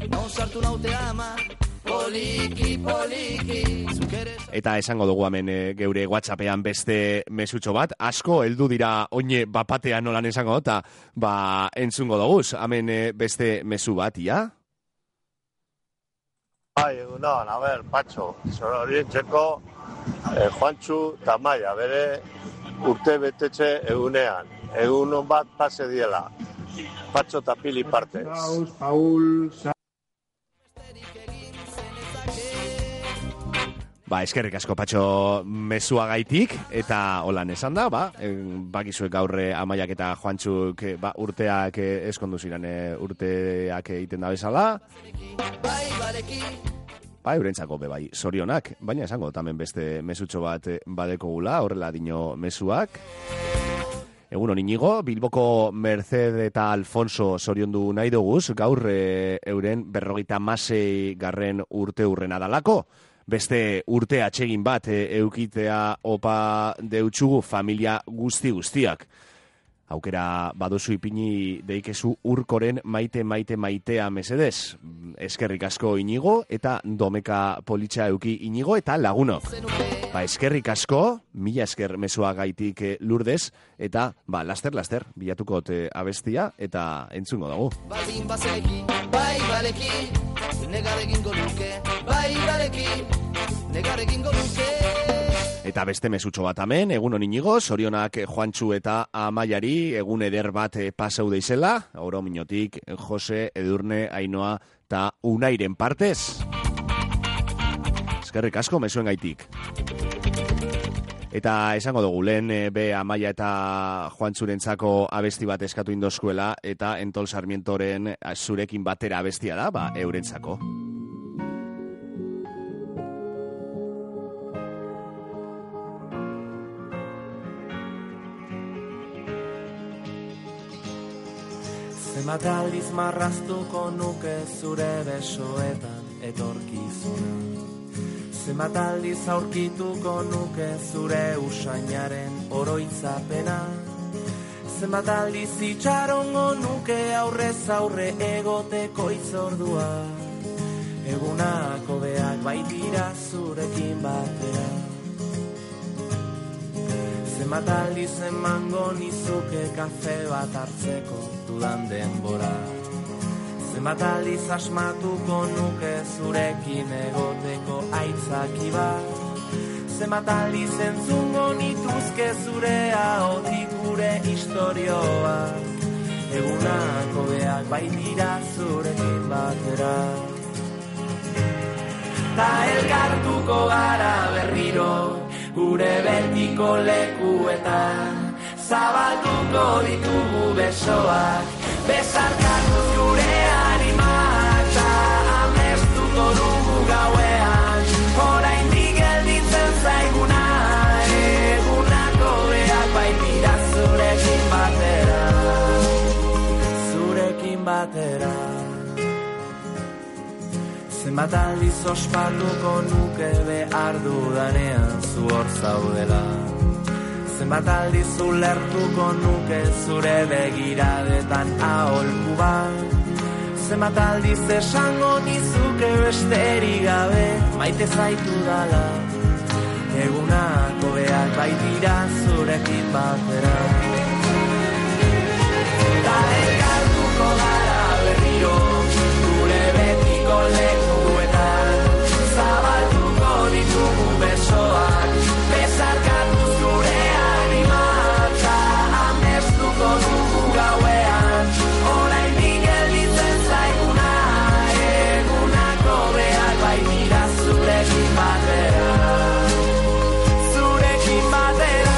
Eta esango dugu hemen geure WhatsAppean beste mesutxo bat, asko heldu dira oine bapatean nolan esango, eta entzungo dugu, hemen beste mesu bat, ia? Egunon, a ver, Patxo, zoriontzeko Juantxu eta Maia, bere urte betetxe egunean, egunon bat pase diela, Patxo eta Pili partez. Eskerrik asko Patxo mezuagaitik, eta holan esan da, bakizuek gaurre Amaiak eta Juantxuk urteak eskondu ziren urteak egiten da bezala. Eurentzako bai, zorionak, baina esango tamen beste mesutxo bat badeko gula, horrela dino mezuak. Egun hon Inigo, Bilboko Merced eta Alfonso zoriondu nahi duguz, gaur euren 56 garren urte urrena dalako. Beste urte atsegin bat eukitea opa deutsugu familia guztiak. Aukera baduzu ipini deikezu urkoren maitea mesedez. Eskerrik asko Inigo eta domeka politxa euki Inigo eta lagunok. Eskerrik asko, mila esker mesua gaitik Lurdez, eta laster, bilatuko abestia eta entzungo dugu. Baldin bazeki, bai baleki, negarekin goluke, bai baleki, negarekin goluke. Eta beste mesutxo bat hemen, egun hon Inigo, zorionak Juantxu eta Amaiari, egun eder bat pasau deizela, oro minotik, Jose, Edurne, Ainoa eta Unairen partez. Eskerrik asko, mesuen gaitik. Eta esango dugu, lehen be Amaia eta Juantxurentzako abesti bat eskatu indoskuela, eta Entol Sarmientoren zurekin batera abestia da, eurentzako. Zenbat aldiz marraztuko nuke zure besoetan etorkizuna. Zenbat aldiz aurkituko nuke zure usainaren oroitzapena. Zenbat aldiz itxarongo nuke aurrez aurre egoteko itzordua. Egunak hobeak baitira zurekin batera. Zenbat aldiz emango nizuke kafe bat hartzeko dudan denbora. Zenbat aldiz asmatuko nuke zurekin egoteko aitzaki bat. Zenbat aldiz entzungo nituzke zure ahotik gure istorioak. Egunak hobeak baitira zurekin batera. Ta elkartuko gara berriro gure betiko lekuetan, zabalduko ditugu besoak, besarkatuz gure animak, ta amestuko dugu gauean, oraindik gelditzen zaiguna, egunako beak baitira zurekin batera, zurekin batera. Zenbat aldiz ospatuko nuke behar dudanean zu hor zaudela. Zenbat aldiz ulertuko nuke zure begiradetan aholku bat. Zenbat aldiz esango nizuke besterik gabe maite zaitu dala. Egunako beak baitira zurekin batera. Ta elkartuko gara berriro gure betiko lekuetan, zabalduko ditugu besoak, besarkatuz gure animak, ta amestuko dugu gauean, oraindik gelditzen zaiguna, egunako beak baitira zurekin batera, zurekin batera.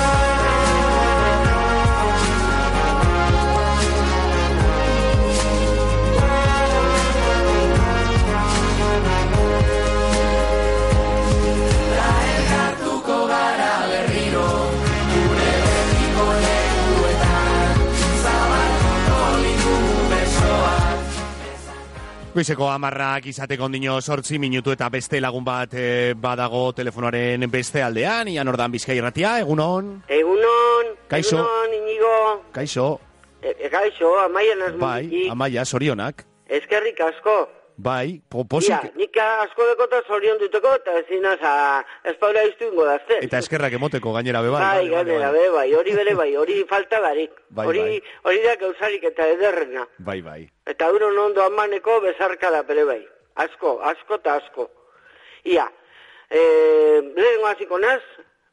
Goizeko 10 izateko ondino 8 minutu eta beste lagun bat badago telefonoaren beste aldean, Ian Ordan Bizkai Irratia, egunon? Egunon, Kaixo. Egunon, Inigo. Kaixo. Kaixo, Amaia nazmutik. Bai, Amaia, zorionak. Eskerrik asko. Bai, posik. Ja, nik asko dekota zorion duteko, eta ezin espaula iztu ingo dazte. Eta eskerrak emoteko gainera bebai. Bai, gainera bebai, hori bere bai, hori falta barik. Bai, hori da gauzarik eta ederrena. Bai, bai. Eta euron ondo amaneko bezarka da bere bai. Asko eta asko. Ia, lehenko hasiko naz,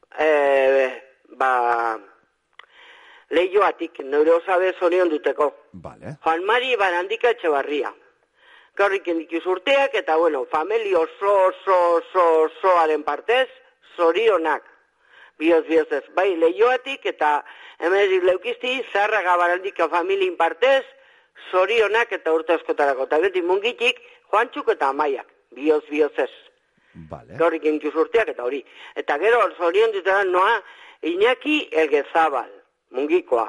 lehioatik, neure osabe zorion duteko. Vale. Juan Mari Barandika Etxebarria. Gaurrik indikuz urteak, eta bueno, familia osoaren partez, zorionak. Bioz, bai, lehioatik, eta hemen leukizti, Zarraga Barandika familiin partez, zorionak eta urte askotarako. Eta beti mungitik, Juantxuk eta Amaiak. Bioz ez. Vale. Gaurrik indikuz urteak, eta hori. Eta gero, zorion dutera noa, Iñaki Elgezabal, mungikoa.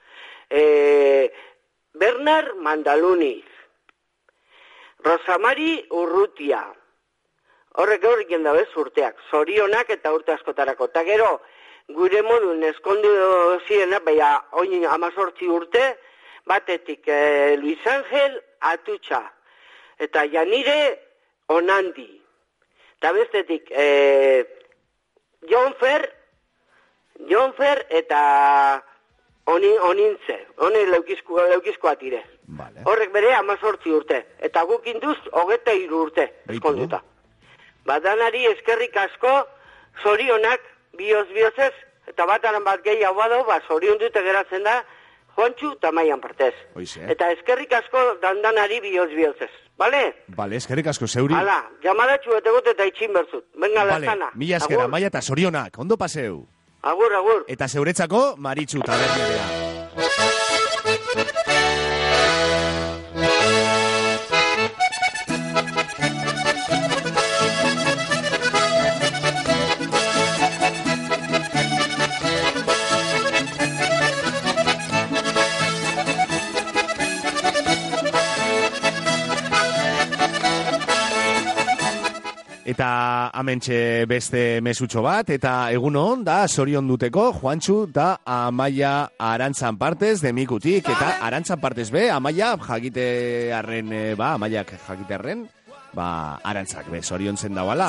Bernard Mandaluniz. Rosamari Urrutia. Horrek gaurrik jendabez urteak. Zorionak eta urte askotarako. Eta gero, gure modun eskondu zirena, baina oin 18 urte, batetik Luis Ángel Atutxa. Eta Janire Onandi. Eta bestetik John Fer eta Onintze. Hone leukizkoa tire. Vale. Horrek bere 18 urte. Eta guk induz 23 urte eskonduta. Badanari eskerrik asko, zorionak, bihozez, eta bataren bat gehiago bado, zorion dute geratzen da, Juantxu eta Amaian partez. Eta eskerrik asko dandanari bihozez. Bale? Bale, eskerrik asko zeuri. Hala, jamadatxu etegot eta itxin berzut. Venga, lazana. Mila esker, Amaia eta zorionak, ondo paseu. Agur, agur. Eta zeuretzako, Maritxu tabernidea. Eta amentxe beste mesutxo bat, eta egunon da zorion duteko Juantxu da Amaia Arantzan partez demikutik, eta Arantzan partez be, Amaia jakitearren, Amaiak jakitearren, Arantzak be, zorion zen dauala.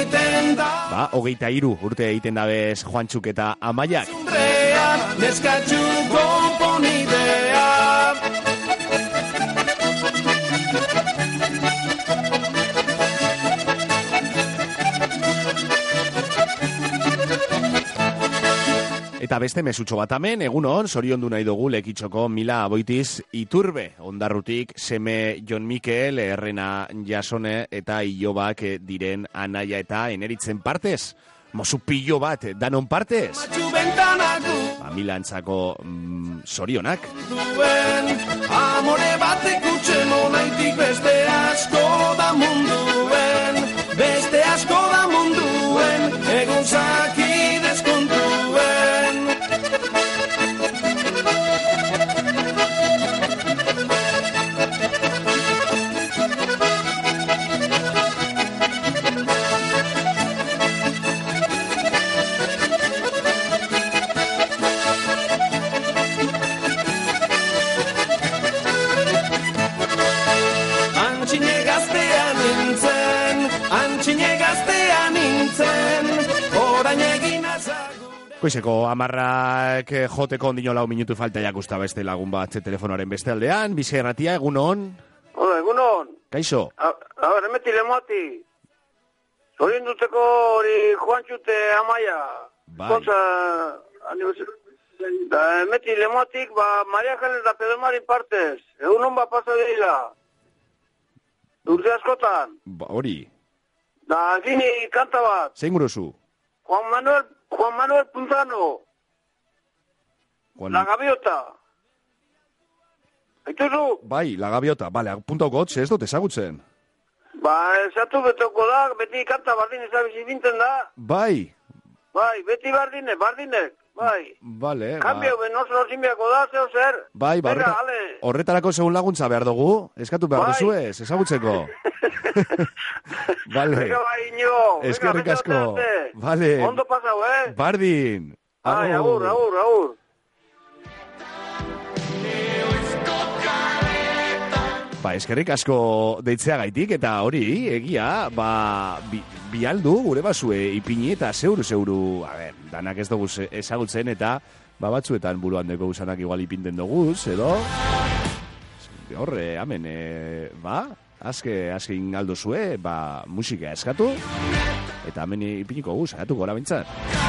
23 urte egiten dabez Juantxuk eta Amaiak. Neskatxu konponidea. Eta beste mesutxo bat amen, egunon, zoriondu nahi dugu Lekitxoko Mila Aboitiz Iturbe, ondarrutik seme Jon Mikel, Errena Jasone eta Ilobak diren Anaia eta Eneritzen partez. Mozu pillo bat, danon partez? Milantzako zorionak. Amore batek utxen onaitik beste asko da munduen, beste asko da munduen, egun zaki deskontuen. Koizeko amarrak joteko ondino lau minutu falta jakusta beste lagun bat telefonoaren beste aldean. Bizi erratia, egunon? Hola, egunon. Kaixo? A ver, emeti lemoti. Zorien duteko hori Juantxute Amaia. Bai. Kontza, emeti lemotik, Maria Jelen eta Pedro Marin partez. Egunon pasa dira. Urte askotan. Hori. Da, gini kanta bat. Zein guruzu? Juan Manuel Puntano. La Gaviota. Aituzu? Bai, La Gaviota. Bale, punta gotz, ez dut ezagutzen. Esatu betoko da, beti kanta bardin ezabizi binten da. Bai. Bai, beti bardinek, bai. Bale, Kambio, benoso zimbiako da, zeo zer. Bai, horretarako segun laguntza behar dugu. Eskatu behar duzu ez, ezagutzeko. Vale. Eskerrik asko. Vale. Ondo pasau, Bardin. Agur. Eskerrik asko deitzeagaitik eta hori egia, bialdu gure basue ipini eta zeuru, danak ez dugu ezagutzen eta batzuetan buruan deko usanak igual ipinten dugu, edo horre, amen, azke ingaldo zue, musika eskatu, eta hemen ipiniko guz, agatu gora bintzat.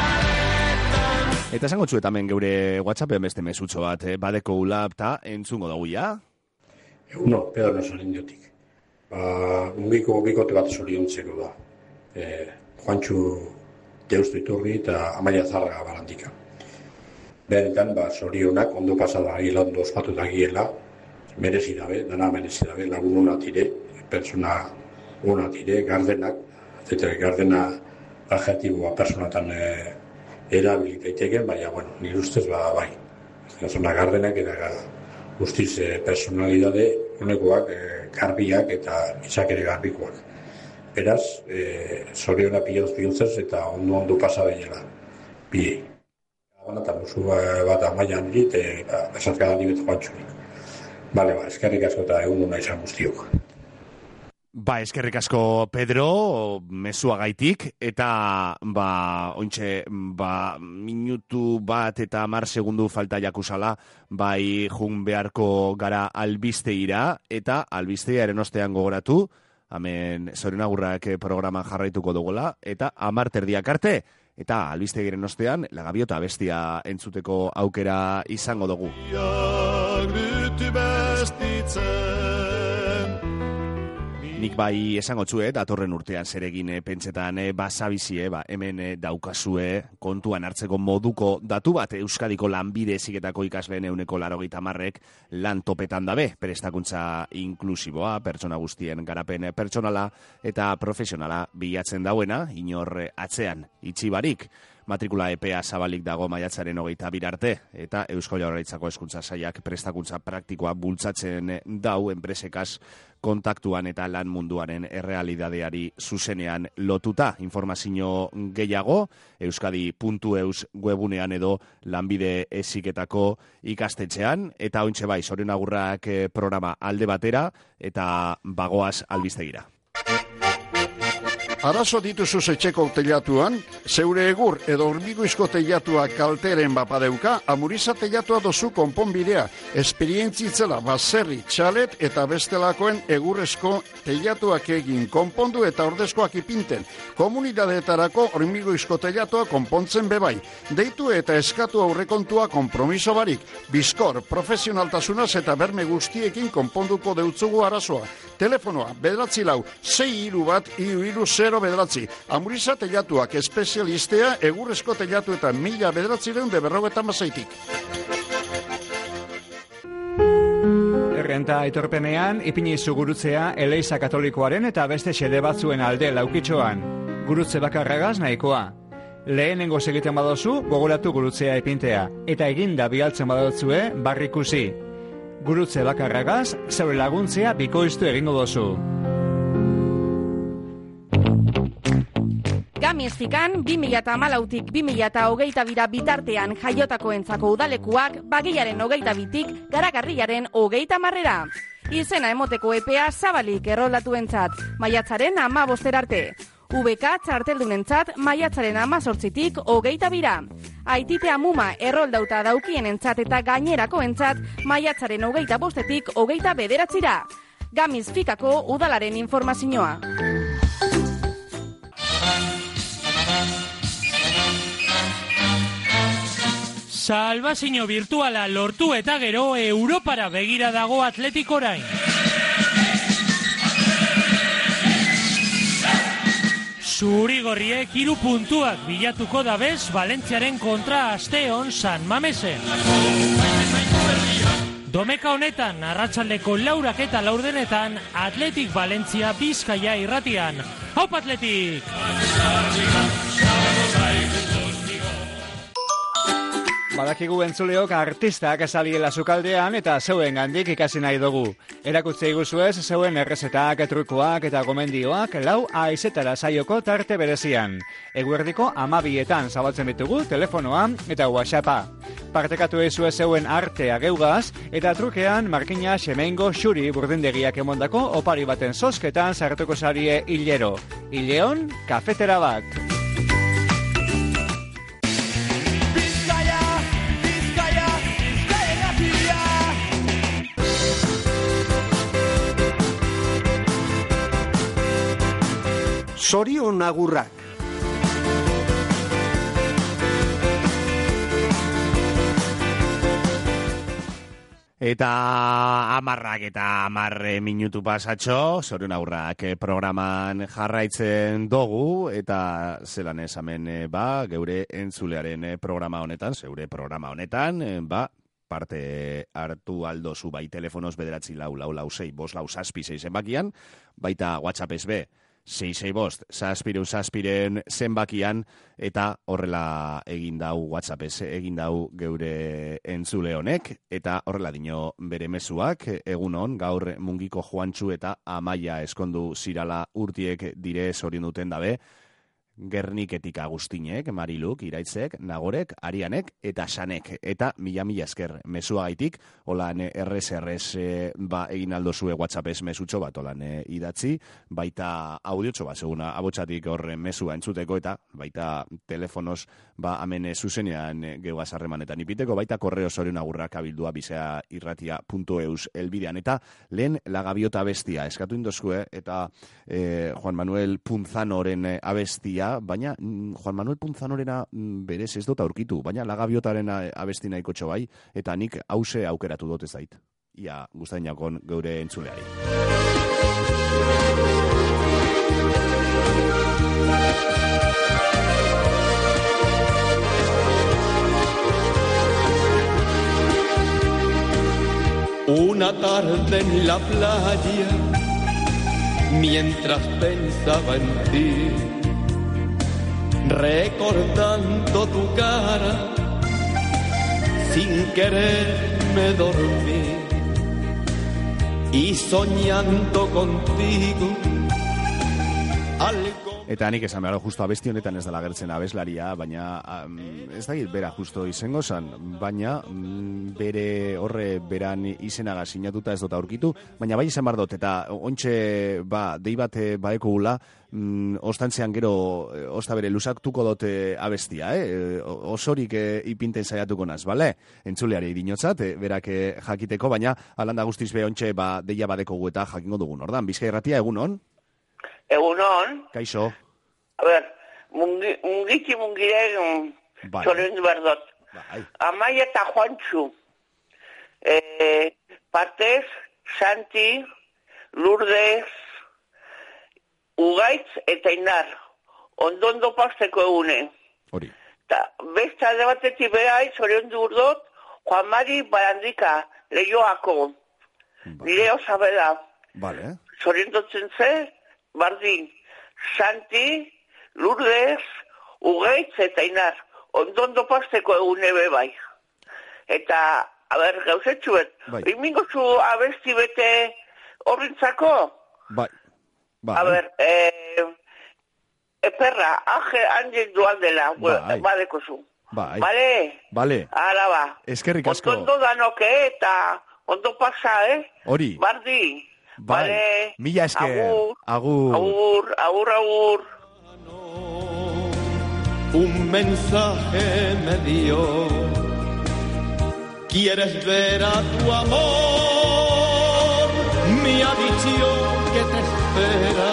Eta esango txuet hemen geure WhatsAppen beste mesutxo bat, badeko ulap eta entzungo dugu, ja? No, Pedro Sorindiotik. Bikote bat soriontzeko da. Juantxu Deustu Iturri eta Amaia Zarraga Barantika. Benetan, sorionak, ondo pasada gila, ondo ospatuta giela, merezi dabe, lagun hona tire, pertsona hona tire, gardenak, eta gardena adjetiboa personatan erabilitaiteken, baina, nire ustez, bai. Zona gardenak eta guztiz personalidade honekoak, garbiak eta izakere garbikoak. Beraz, zoriona pilotuz eta ondo pasa behiela. Biei. Eta musu bat Amaian dit, eta esatkada nibet Juantxurik. Bale, eskerrik asko eta egun hona izan guztiok. Eskerrik asko, Pedro, mezuagaitik, eta, ointxe, minutu bat eta 10 segundu falta jakusala, jun beharko gara albisteira, eta albistearen ostean gogoratu, hemen Zorin Agurrak programan jarraituko dugula, eta 10 terdiak arte, eta albistegiren ostean, La Gaviota abestia entzuteko aukera izango dugu. Nik bai esango txue, datorren urtean zeregin pentsetan basabizie, hemen daukazue kontuan hartzeko moduko datu bat Euskadiko lanbide heziketako ikasleen 90% lan topetan dabe, prestakuntza inklusiboa, pertsona guztien garapen pertsonala eta profesionala bilatzen dauena, inor atzean itxibarik. Matrikula epea zabalik dago maiatzaren 22 arte, eta Eusko Jaurlaritzako Hezkuntza Sailak prestakuntza praktikoa bultzatzen dau enpresekaz kontaktuan eta lan munduaren errealidadeari zuzenean lotuta. Informazio gehiago, euskadi.eus webunean edo lanbide heziketako ikastetxean, eta ointxe bai, Zorion Agurrak programa alde batera, eta bagoaz albistegira. Arazo dituzu etxeko teilatuan, zeure egur edo hormigoizko teilatua kalteren bapadeuka, Amuriza teilatua dozu konponbidea, esperientzitzela baserri, txalet eta bestelakoen egurrezko teilatuak egin konpondu eta ordezkoak ipinten. Komunidadeetarako hormigoizko teilatua konpontzen bebai. Deitu eta eskatu aurrekontua konpromiso barik. Bizkor, profesionaltasunaz eta berme guztiekin konponduko deutzugu arazoa. Telefonoa, 941-631-0 Amuriza teilatuak espezialistea egurrezko teilatuetan 1956-tik. Errenta aitorpenean ipinizu gurutzea Eleiza Katolikoaren eta beste xede batzuen alde Laukitxoan. Gurutze bakarragaz nahikoa. Lehenengo egiten badozu, gogoratu gurutzea ipintea. Eta eginda bialtzen badotzue, barrikusi. Gurutze bakarragaz, zeure laguntzea bikoiztu egingo dozu. Gamiestikan 2014tik 2022 bitartean jaiotakoentzako udalekuak bagiaren 22tik Garagarriaren 30 Izena emoteko epea zabalik erroldatuentzat, maiatzaren 15 arte. VK txarteldunentzat maiatzaren 18tik 22. Aitite amuma erroldauta daukienentzat eta gainerakoentzat maiatzaren 25tik 29. Gamisfikako udalaren informazioa. Salbazio virtuala lortu eta gero Europara begira dago Atletik orain. Zurigorriek 3 puntuak bilatuko dabez Valentziaren kontra asteon San Mamesen. Domeka honetan, arratsaldeko 4 eta 4 Atletik Valentzia Bizkaia irratian. Haup Atletik! Badakigu entzuleok artistak azaliela sukaldean eta zeuen gandik ikasi nahi dugu. Erakutze iguzuez zeuen errezetak, trukoak eta gomendioak 4 aizetara saioko tarte berezian. Eguerdiko 12etan zabaltzen ditugu telefonoa eta WhatsAppa. Partekatu ezue zeuen artea geugaz eta trukean markina xemeingo xuri burdindegiak emondako opari baten zozketan sartuko sarie hilero. Hileon, kafetera bat. Zorion Agurrak. Eta 10 eta 10 minutu pasatxo, Zorion Agurrak programan jarraitzen dugu, eta zelan esamen geure entzulearen programa honetan, zeure programa honetan, parte hartu aldozu bai telefonoz 9446456 zenbakian, baita WhatsApp SB 665 zenbakian, eta horrela egin dau WhatsAppez egin dau geure entzule honek, eta horrela dino bere mezuak, egunon, gaur Mungiko Juantxu eta Amaia eskondu zirala urtiek dire zorion duten dabe, Gerniketik Agustinek, Mariluk, Iraitzek, Nagorek, Arianek eta Sanek. Eta mila esker mezuagaitik, holan errez egin aldozue WhatsAppez mesutxo bat holan idatzi, baita audiotxo bat, seguna abotxatik horren mesua entzuteko, eta baita telefonos hemen zuzenean geugaz harremanetan ipiteko, baita korreo Zorion Agurrak abildua bizea irratia.eus elbidean, eta lehen La Gaviota abestia eskatu indozkue, eta Juan Manuel Punzanoren abestia abestia, baina Juan Manuel Punzanorena berez ez dut aurkitu, baina Lagabiotaren abesti nahiko txobai, eta nik hause aukeratu dut ez zait. Ia, guztainakon geure entzuleari. Una tarde en la playa, mientras pensaba en ti, recordando tu cara, sin querer me dormí, y soñando contigo algo. Eta nik esan behar, justo abesti honetan ez dela gertzen abeslaria, baina ez da bera justo izango zan, baina bere horre beran izenaga sinatuta ez dut aurkitu, baina bai izan behar dut, eta ontxe dei bat baeko gula, ostantzean gero, osta bere lusatuko dut abestia, osorik ipinten saiatuko naz, bale? Entzuleari dinotzat, berak jakiteko, baina alanda guztiz be ontxe deia badeko gu eta jakingo dugun, ordan, Bizkai Irratia, egunon? Egunon. Kaixo. A ber, mungire zoren berdot. Amaia eta Juantxu. Partez, Santi, Lourdes, Ugaitz eta Inar. Ondo pasteko egune. Hori. Ta besta alde batetik behai, zoren durdot, Juan Mari Barandika, Leioako. Nire osabela. Vale. Zoren dotzen ze, Bardin, Santi, Lourdes, Ugaitz eta Inar. Ondo pasteko egune bai. Eta, a ber, gauzetxuet, imingo zu abesti bete horrentzako? Bai. A ber, eperra, handik dualdela, badeko zu. Bai. Bale? Ara ba. Eskerrik asko. Ondo danoke eta ondo pasa, Hori. Bardin. Vale. Mila esker. Agur. Un mensaje me dio. ¿Quieres ver a tu amor? Me ha dicho que te espera.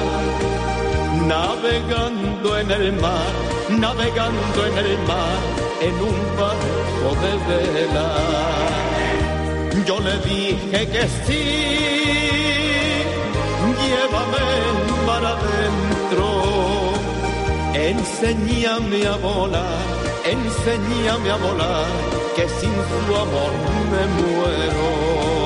Navegando en el mar, en un barco de vela. Yo le dije que sí. Llévame para adentro, enséñame a volar, que sin su amor me muero.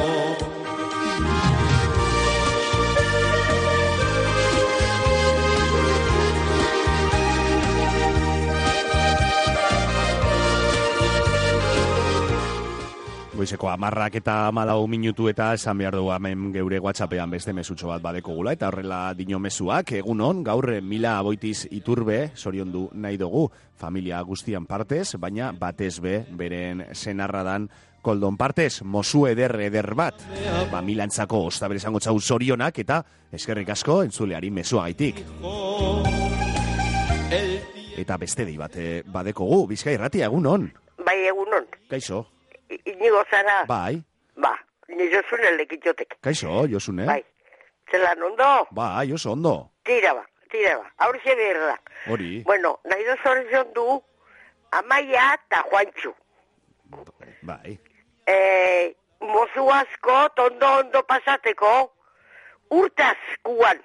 Goizeko 10:14 minutu eta esan behar dugu hemen geure WhatsAppean beste mesutxo bat badekogula eta horrela dino mezuak, egunon, gaur Mila Aboitiz Iturbe soriondu nahi dugu familia guztian partez, baina batez beren senarradan Koldon partez, mozu eder bat, Milantzako ostabere zango txau sorionak eta eskerrik asko entzuleari mezuagaitik. Eta beste dei bat badekogu, Bizkai Irratia, egunon? Bai, egunon. Kaixo. Inigo zara? Bai. Ni Josune lekitxotek. Kaixo, Josune. Bai. Zelan ondo? Bai, oso ondo. Tira ba. Aurxe berda. Hori. Bueno, nahi da zorezon du Amaia eta Juantxu. Bai. Mozu asko, ondo pasateko, urtazkuan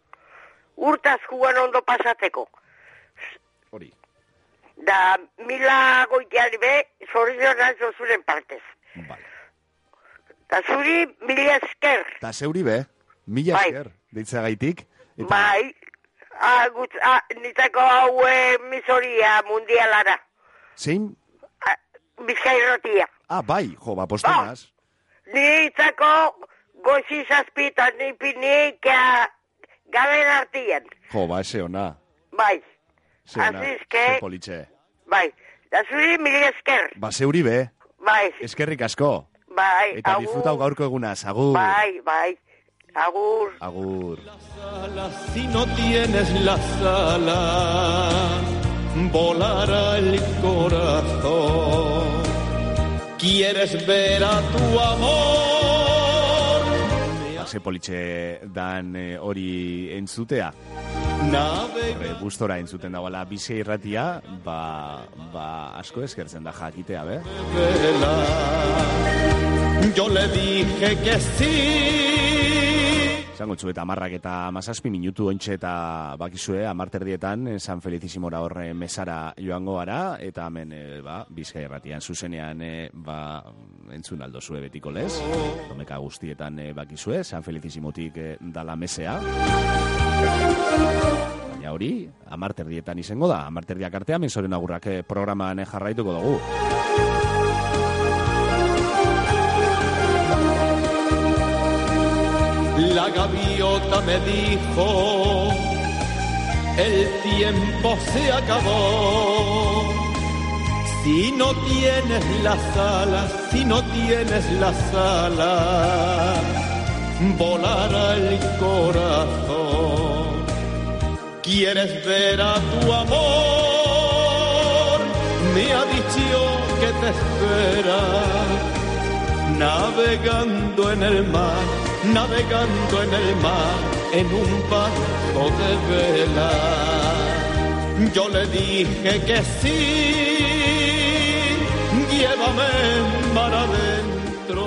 ondo pasateko. Hori. Da Mila Goitiari be, zorizionan zozuren partez. Vale. Da zuri, mila esker. Da zeuri be, mila esker, deitzagaitik. Bai, nitako hau misoria mundialara. Zein? Bizkai Irratia. Bai, postenaz. Nitako goizi zazpitan nipinik gaben artian. Ese ona. Bai. Azizke. Politxe. Bai, da zuri mila esker. Zeuri be. Bai. Eskerrik asko. Bai, eta disfrutau gaurko egunaz, agur. Bai. Agur. Si no tienes las alas, volará el corazón. ¿Quieres ver a tu amor? Politxe dan hori entzutea. Gustora entzuten dagoela Bizkaia Irratia, asko eskertzen da jakitea, be? Yo le dije que sí. Zango txu eta 10 eta 17 minutu ontxe eta bakizue, 10:00 San Felicisimora horre mesara joango gara, eta hemen Bizkaia Irratian zuzenean entzun aldo zue betiko lez. Domeka guztietan bakizue, San Felicissimotik dala mesea. Baina hori, 10:00 izango da, 10:00 artean, menzoren agurrak programan jarraituko dugu. La gaviota me dijo, el tiempo se acabó. Si no tienes las alas, volará el corazón. ¿Quieres ver a tu amor? Me ha dicho que te espera, navegando en el mar, en un barco de vela. Yo le dije que sí, llévame mar adentro.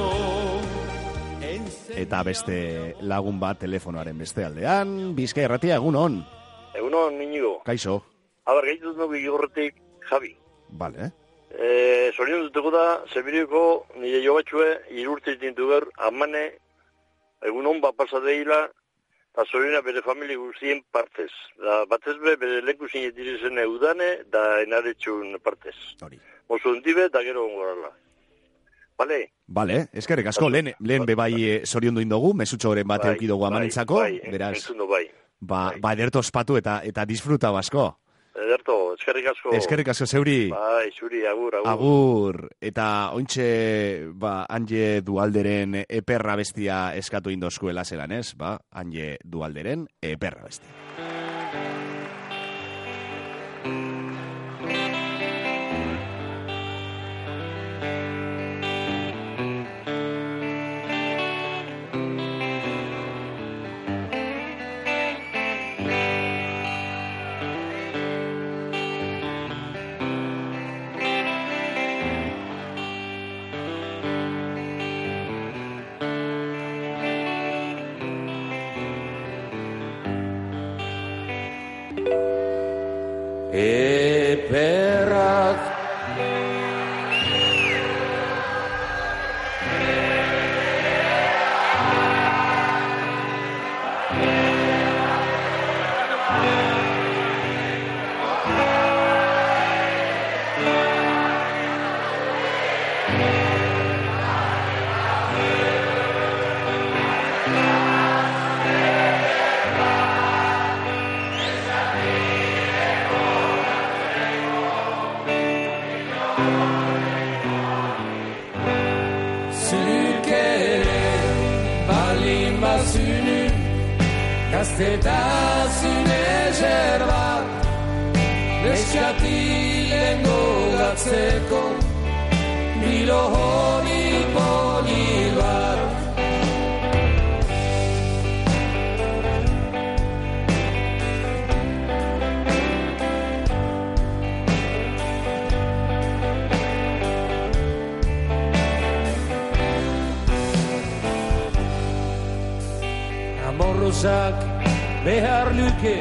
Eta beste lagun bat telefonoaren beste aldean, Bizkaia Irratia, egunon. Egunon, Inigo. Kaixo. Aber, gaitut nubi gigorretik, Javi. Vale. Zorion duteko da, Zebirioko nire jo batxue, irurtez dintu ber, amane, egunon bat pasadeila, eta zoriona bere familia guztien partez. Batez bere leku zinetirizen eudane, da enaretxun partez. Hori. Mozu entibe, da gero ongorala. Bale, eskerrik asko, lehen bebai zorion duin dugu, mesutxoren bat eukidugu amanentzako, beraz, ederto ospatu eta disfruta asko. Ederto, eskerrik asko. Eskerrik asko, zeuri. Zuri, agur. Agur, eta ointxe, Anje Dualderen eperra bestia eskatu indoskuela zelan ez, Anje Dualderen eperra bestia. Eperrak gaztetasun ezer bat, neskatilen gogatzeko, bilo hori polil bat. Amorrosak behar luke,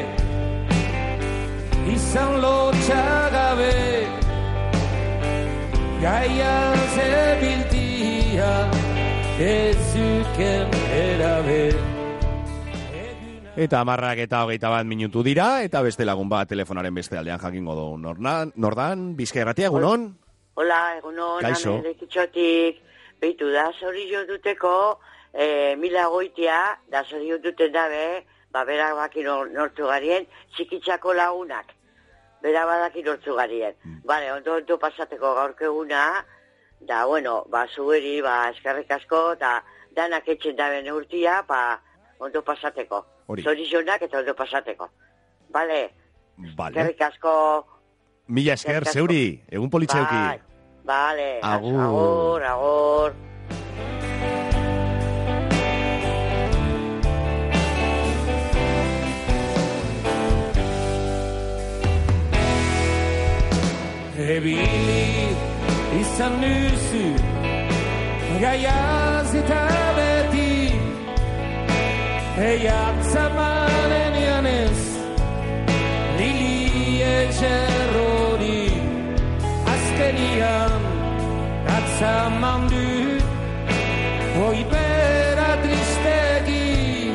izan lotxagabe, gaian zebiltia, ez zuken erabe. Eta 10:21 minutu dira, eta beste lagun bat telefonaren beste aldean jakingo du. Nordan, Bizkaia Irratia, egunon? Hola, egunon, Kaixo. Amerekitxotik, behitu da, zori jo duteko, mila goitia, da zori jo duten dabe, berak baki nortu garien, txikitzako lagunak, bera badaki nortu garien. Bale, ondo pasateko gaurko eguna, da, bueno, zueri, eskerrik asko, eta danak etxen daben urtia, ondo pasateko. Zori jonak eta ondo pasateko. Bale, eskerrik asko. Mila esker, zeuri, egun politzeuki. Bale, agur. Agur. ibili izan duzu gaiaz eta beti eiatzamanen janez lili etxerrori azkenian atzaman du hoi bera tristegi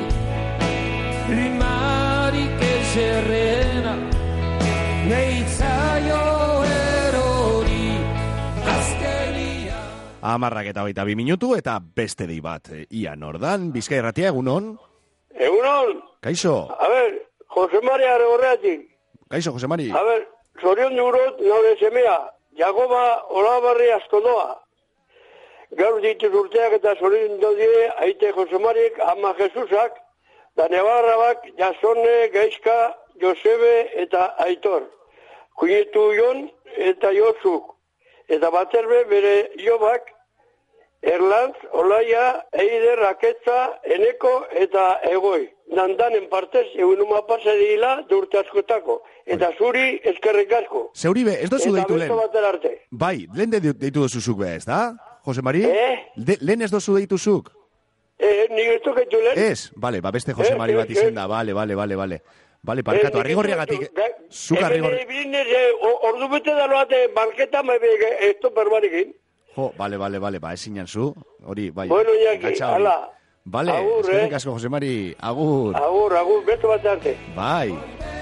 limarik etxerrena neitzaio erori azkenian. 10:22 minutu eta beste dei bat. Ian Ordan, Bizkaia Irratia, egunon? Egunon. Kaixo. A ver, Jose Maria Arregorreatik. Kaixo, Jose Mari. A ver, zorion durot, naure semea, Jakoba Olabarri Askonoa. Gaur dituz urteak eta zorion dodie, aite Jose Mariek, ama Jesusak, da Nebarrabak, Jasone, Gaizka, Josebe eta Aitor. Kuinetu Jon eta Josuk. Eta baterbe bere Jobak, Erlantz, Olaia, Eider, Raketza, Eneko eta Egoi. Nandanen partez, egunuma pasa dila durte askotako. Eta zuri eskerrik asko. Zeuri be, ez dozu deitu lehen. Eta besto bater arte. Bai, lehen deitu dozuzuk be, ez da? Jose Mari? Lehen ez dozu deituzuk? Nik ez dukaitu lehen? Ez, bale, ba beste Jose Mari bat izen da, bale. Bale, parkatu, arrigorriagatik. Zuk arrigorri... Ordu bete da loate, barketa esto perbarikin. Jo, bale, ba, ezin janzu. Hori, bai. Bueno, Iñaki, ala. Bale, eskerrik asko, Jose Mari, agur. Agur, beto bat arte. Bai.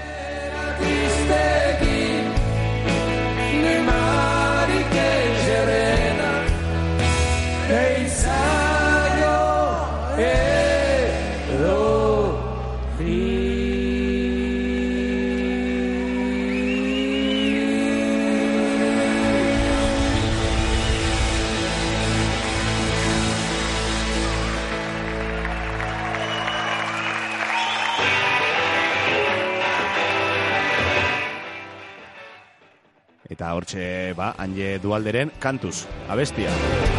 Limarik etxerrena neitzaio erori. Eta hortxe, ba, Anje Dualderen kantuz, abestia.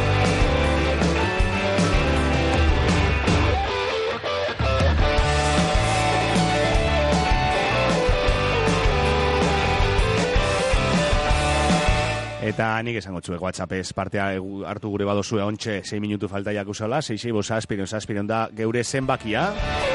Eta nik esango txuek WhatsAppez partea hartu gure badozue ontxe 6 minutu falta jakusala, 6-6-6 da geure zenbakia.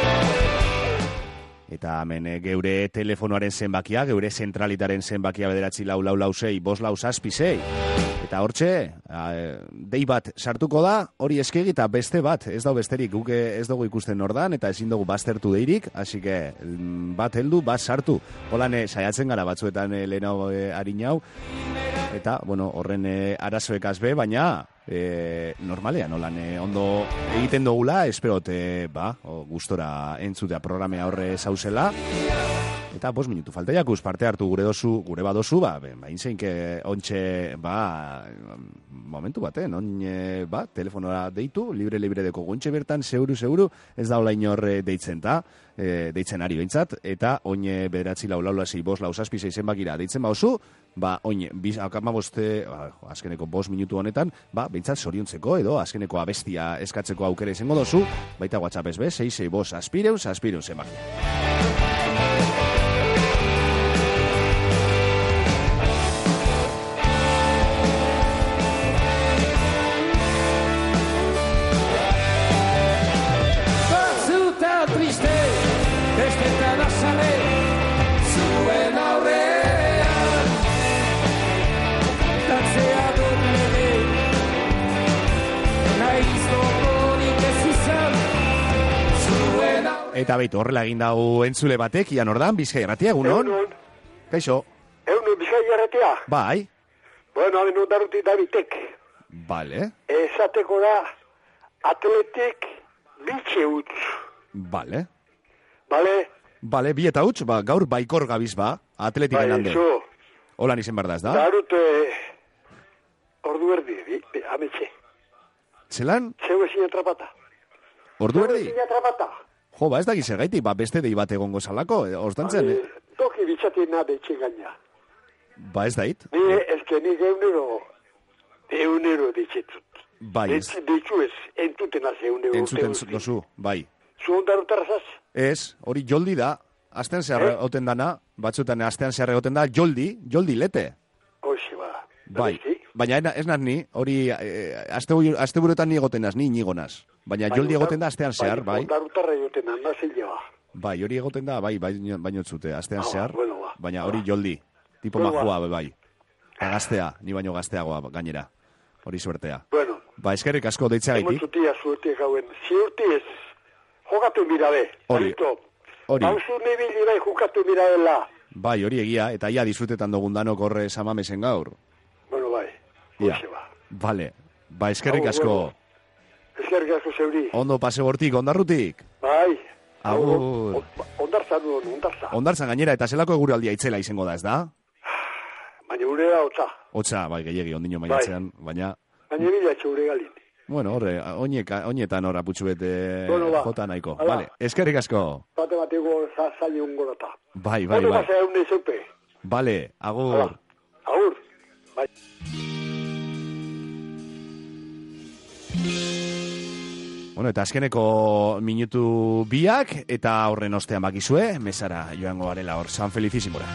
Eta hemen geure telefonoaren zenbakia, geure zentralitaren zenbakia 94466 Eta hortxe, dei bat sartuko da, hori eskegi eta beste bat, ez dago besterik, guk ez dugu ikusten nordan, eta ezin dugu baztertu deirik, hasi que bat heldu, bat sartu. Holan saiatzen gara batzuetan lehenago harinau, eta, bueno, horren arazoekaz be, baina... normalean, holan ondo egiten dugula, esperot gustora entzutea programea horre zauzela, eta 5 minutu falta jakuz parte hartu gure badozu, bain zeinke ontxe, momentu baten, telefonora deitu, libre deko guntxe bertan, seguru, ez da hola inor deitzen deitzen ari behintzat, eta oin 94466 zenbakira deitzen bauzu, oin, azkeneko 5 minutu honetan, behintzat zoriontzeko edo azkeneko abestia eskatzeko aukera izango dozu, baita WhatsApp ez be, 665 zenbakira. Eta beitu, horrela egin dau entzule batek, Ian Ordan, Bizkaia Irratia, egunon? Kaixo? Egunon, Bizkaia Irratia? Bai. Bueno, hau daruti Davitek. Bale. Esateko da, atletik bitxe utz. Bale. Bale, bi eta utz, gaur baikor gabiz atletik elande. Bai, holan izen bardaz, da? Darut, ordu erdi, ametxe. Zelan? Zeu ezin atrapata. Ordu erdi? Zeu ezin atrapata. Jo, ez da gizergaitik, beste dei bat egongo salako, ostantzen, Toki bitxatik nabe txingaina. Ez dait. Ezke nik eunero ditxetut. Bai, ez. Ditxu ez, entuten az eunero. Entzuten dozu, bai. Zuhon darutarrazaz? Ez, hori joldi da, astean zehar oten dana, batzutan astean zehar egoten da, joldi lete. Hoxe ba. Bai, baina ez naz ni, hori, asteburuetan ni egoten naz, ni inigonaz. Baina joldi egoten da astean zehar, bai. Ondarutarra egoten da, nazilea. Bai, hori egoten da, bai, bainotzute, astean zehar, bueno, baina hori joldi, tipo majua, bai. Gaztea, ni baino gazteagoa gainera, hori suertea. Bueno. Ba, eskerrik asko deitzagaitik. Emotzutia zuertiek hauen, ziurtiez, jokatu mirabe. Hori. Hauzu nibili bai jokatu mirabela. Bai, hori egia, eta ia disfrutetan dugun danok horre samamesen gaur. Bueno, bai, hoxe ba. Vale, ba, eskerrik asko. Eskerrik asko zeuri. Ondo pase bortik, ondarrutik. Bai. Agur. Ondartza nuen, ondartza. Ondartza gainera, eta zelako eguraldia itzela izango da, ez da? Baina gure da, hotza. Hotza, bai, gehiagi, ondino maiatzean, baina... Baina bila etxe gure galin. Bueno, horre, oinetan hor aputxu bete jota nahiko. Hala. Vale, eskerrik asko. Bate bateko zaili ungo data. Bai. Hori pasea egun izupe. Vale, agur. Hala. Agur. Bai. Bueno, eta azkeneko minutu biak, eta horren ostean bakizue, mesara joango garela hor, San Felicisimora.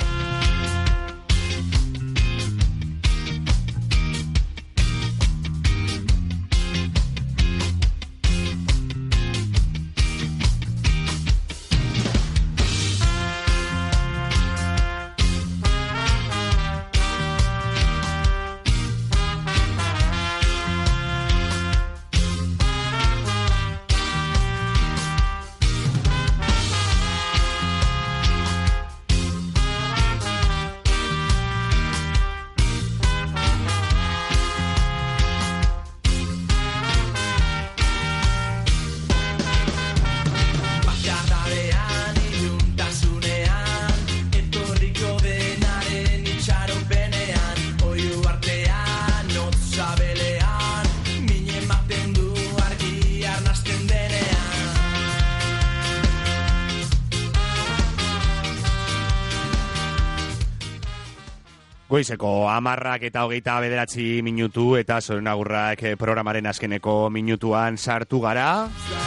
Goizeko 10 eta 29 minutu eta Zoren Agurrak programaren azkeneko minutuan sartu gara.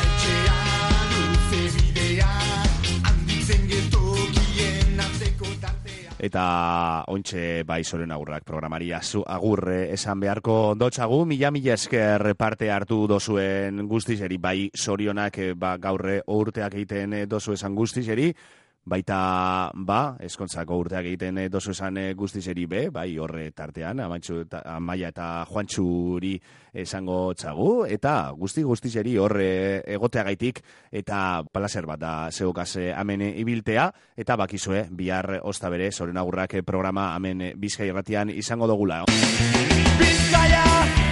Eta ontxe bai Zoren Agurrak programari agurre esan beharko dotxagu, mila esker parte hartu dozuen guztizeri, bai zorionak gaurre urteak egiten dozu esan guztizeri, baita, eskontzako urteak egiten dozu esan guztizeri bai horre tartean, Amaia eta Juantxuri esango txagu, eta guztizeri horre egoteagaitik, eta placer bat da zeukaz hemen ibiltea, eta bakizue, bihar ostabere, Zoren Agurrak programa hemen Bizkai Irratian izango dugula. Bizkaia!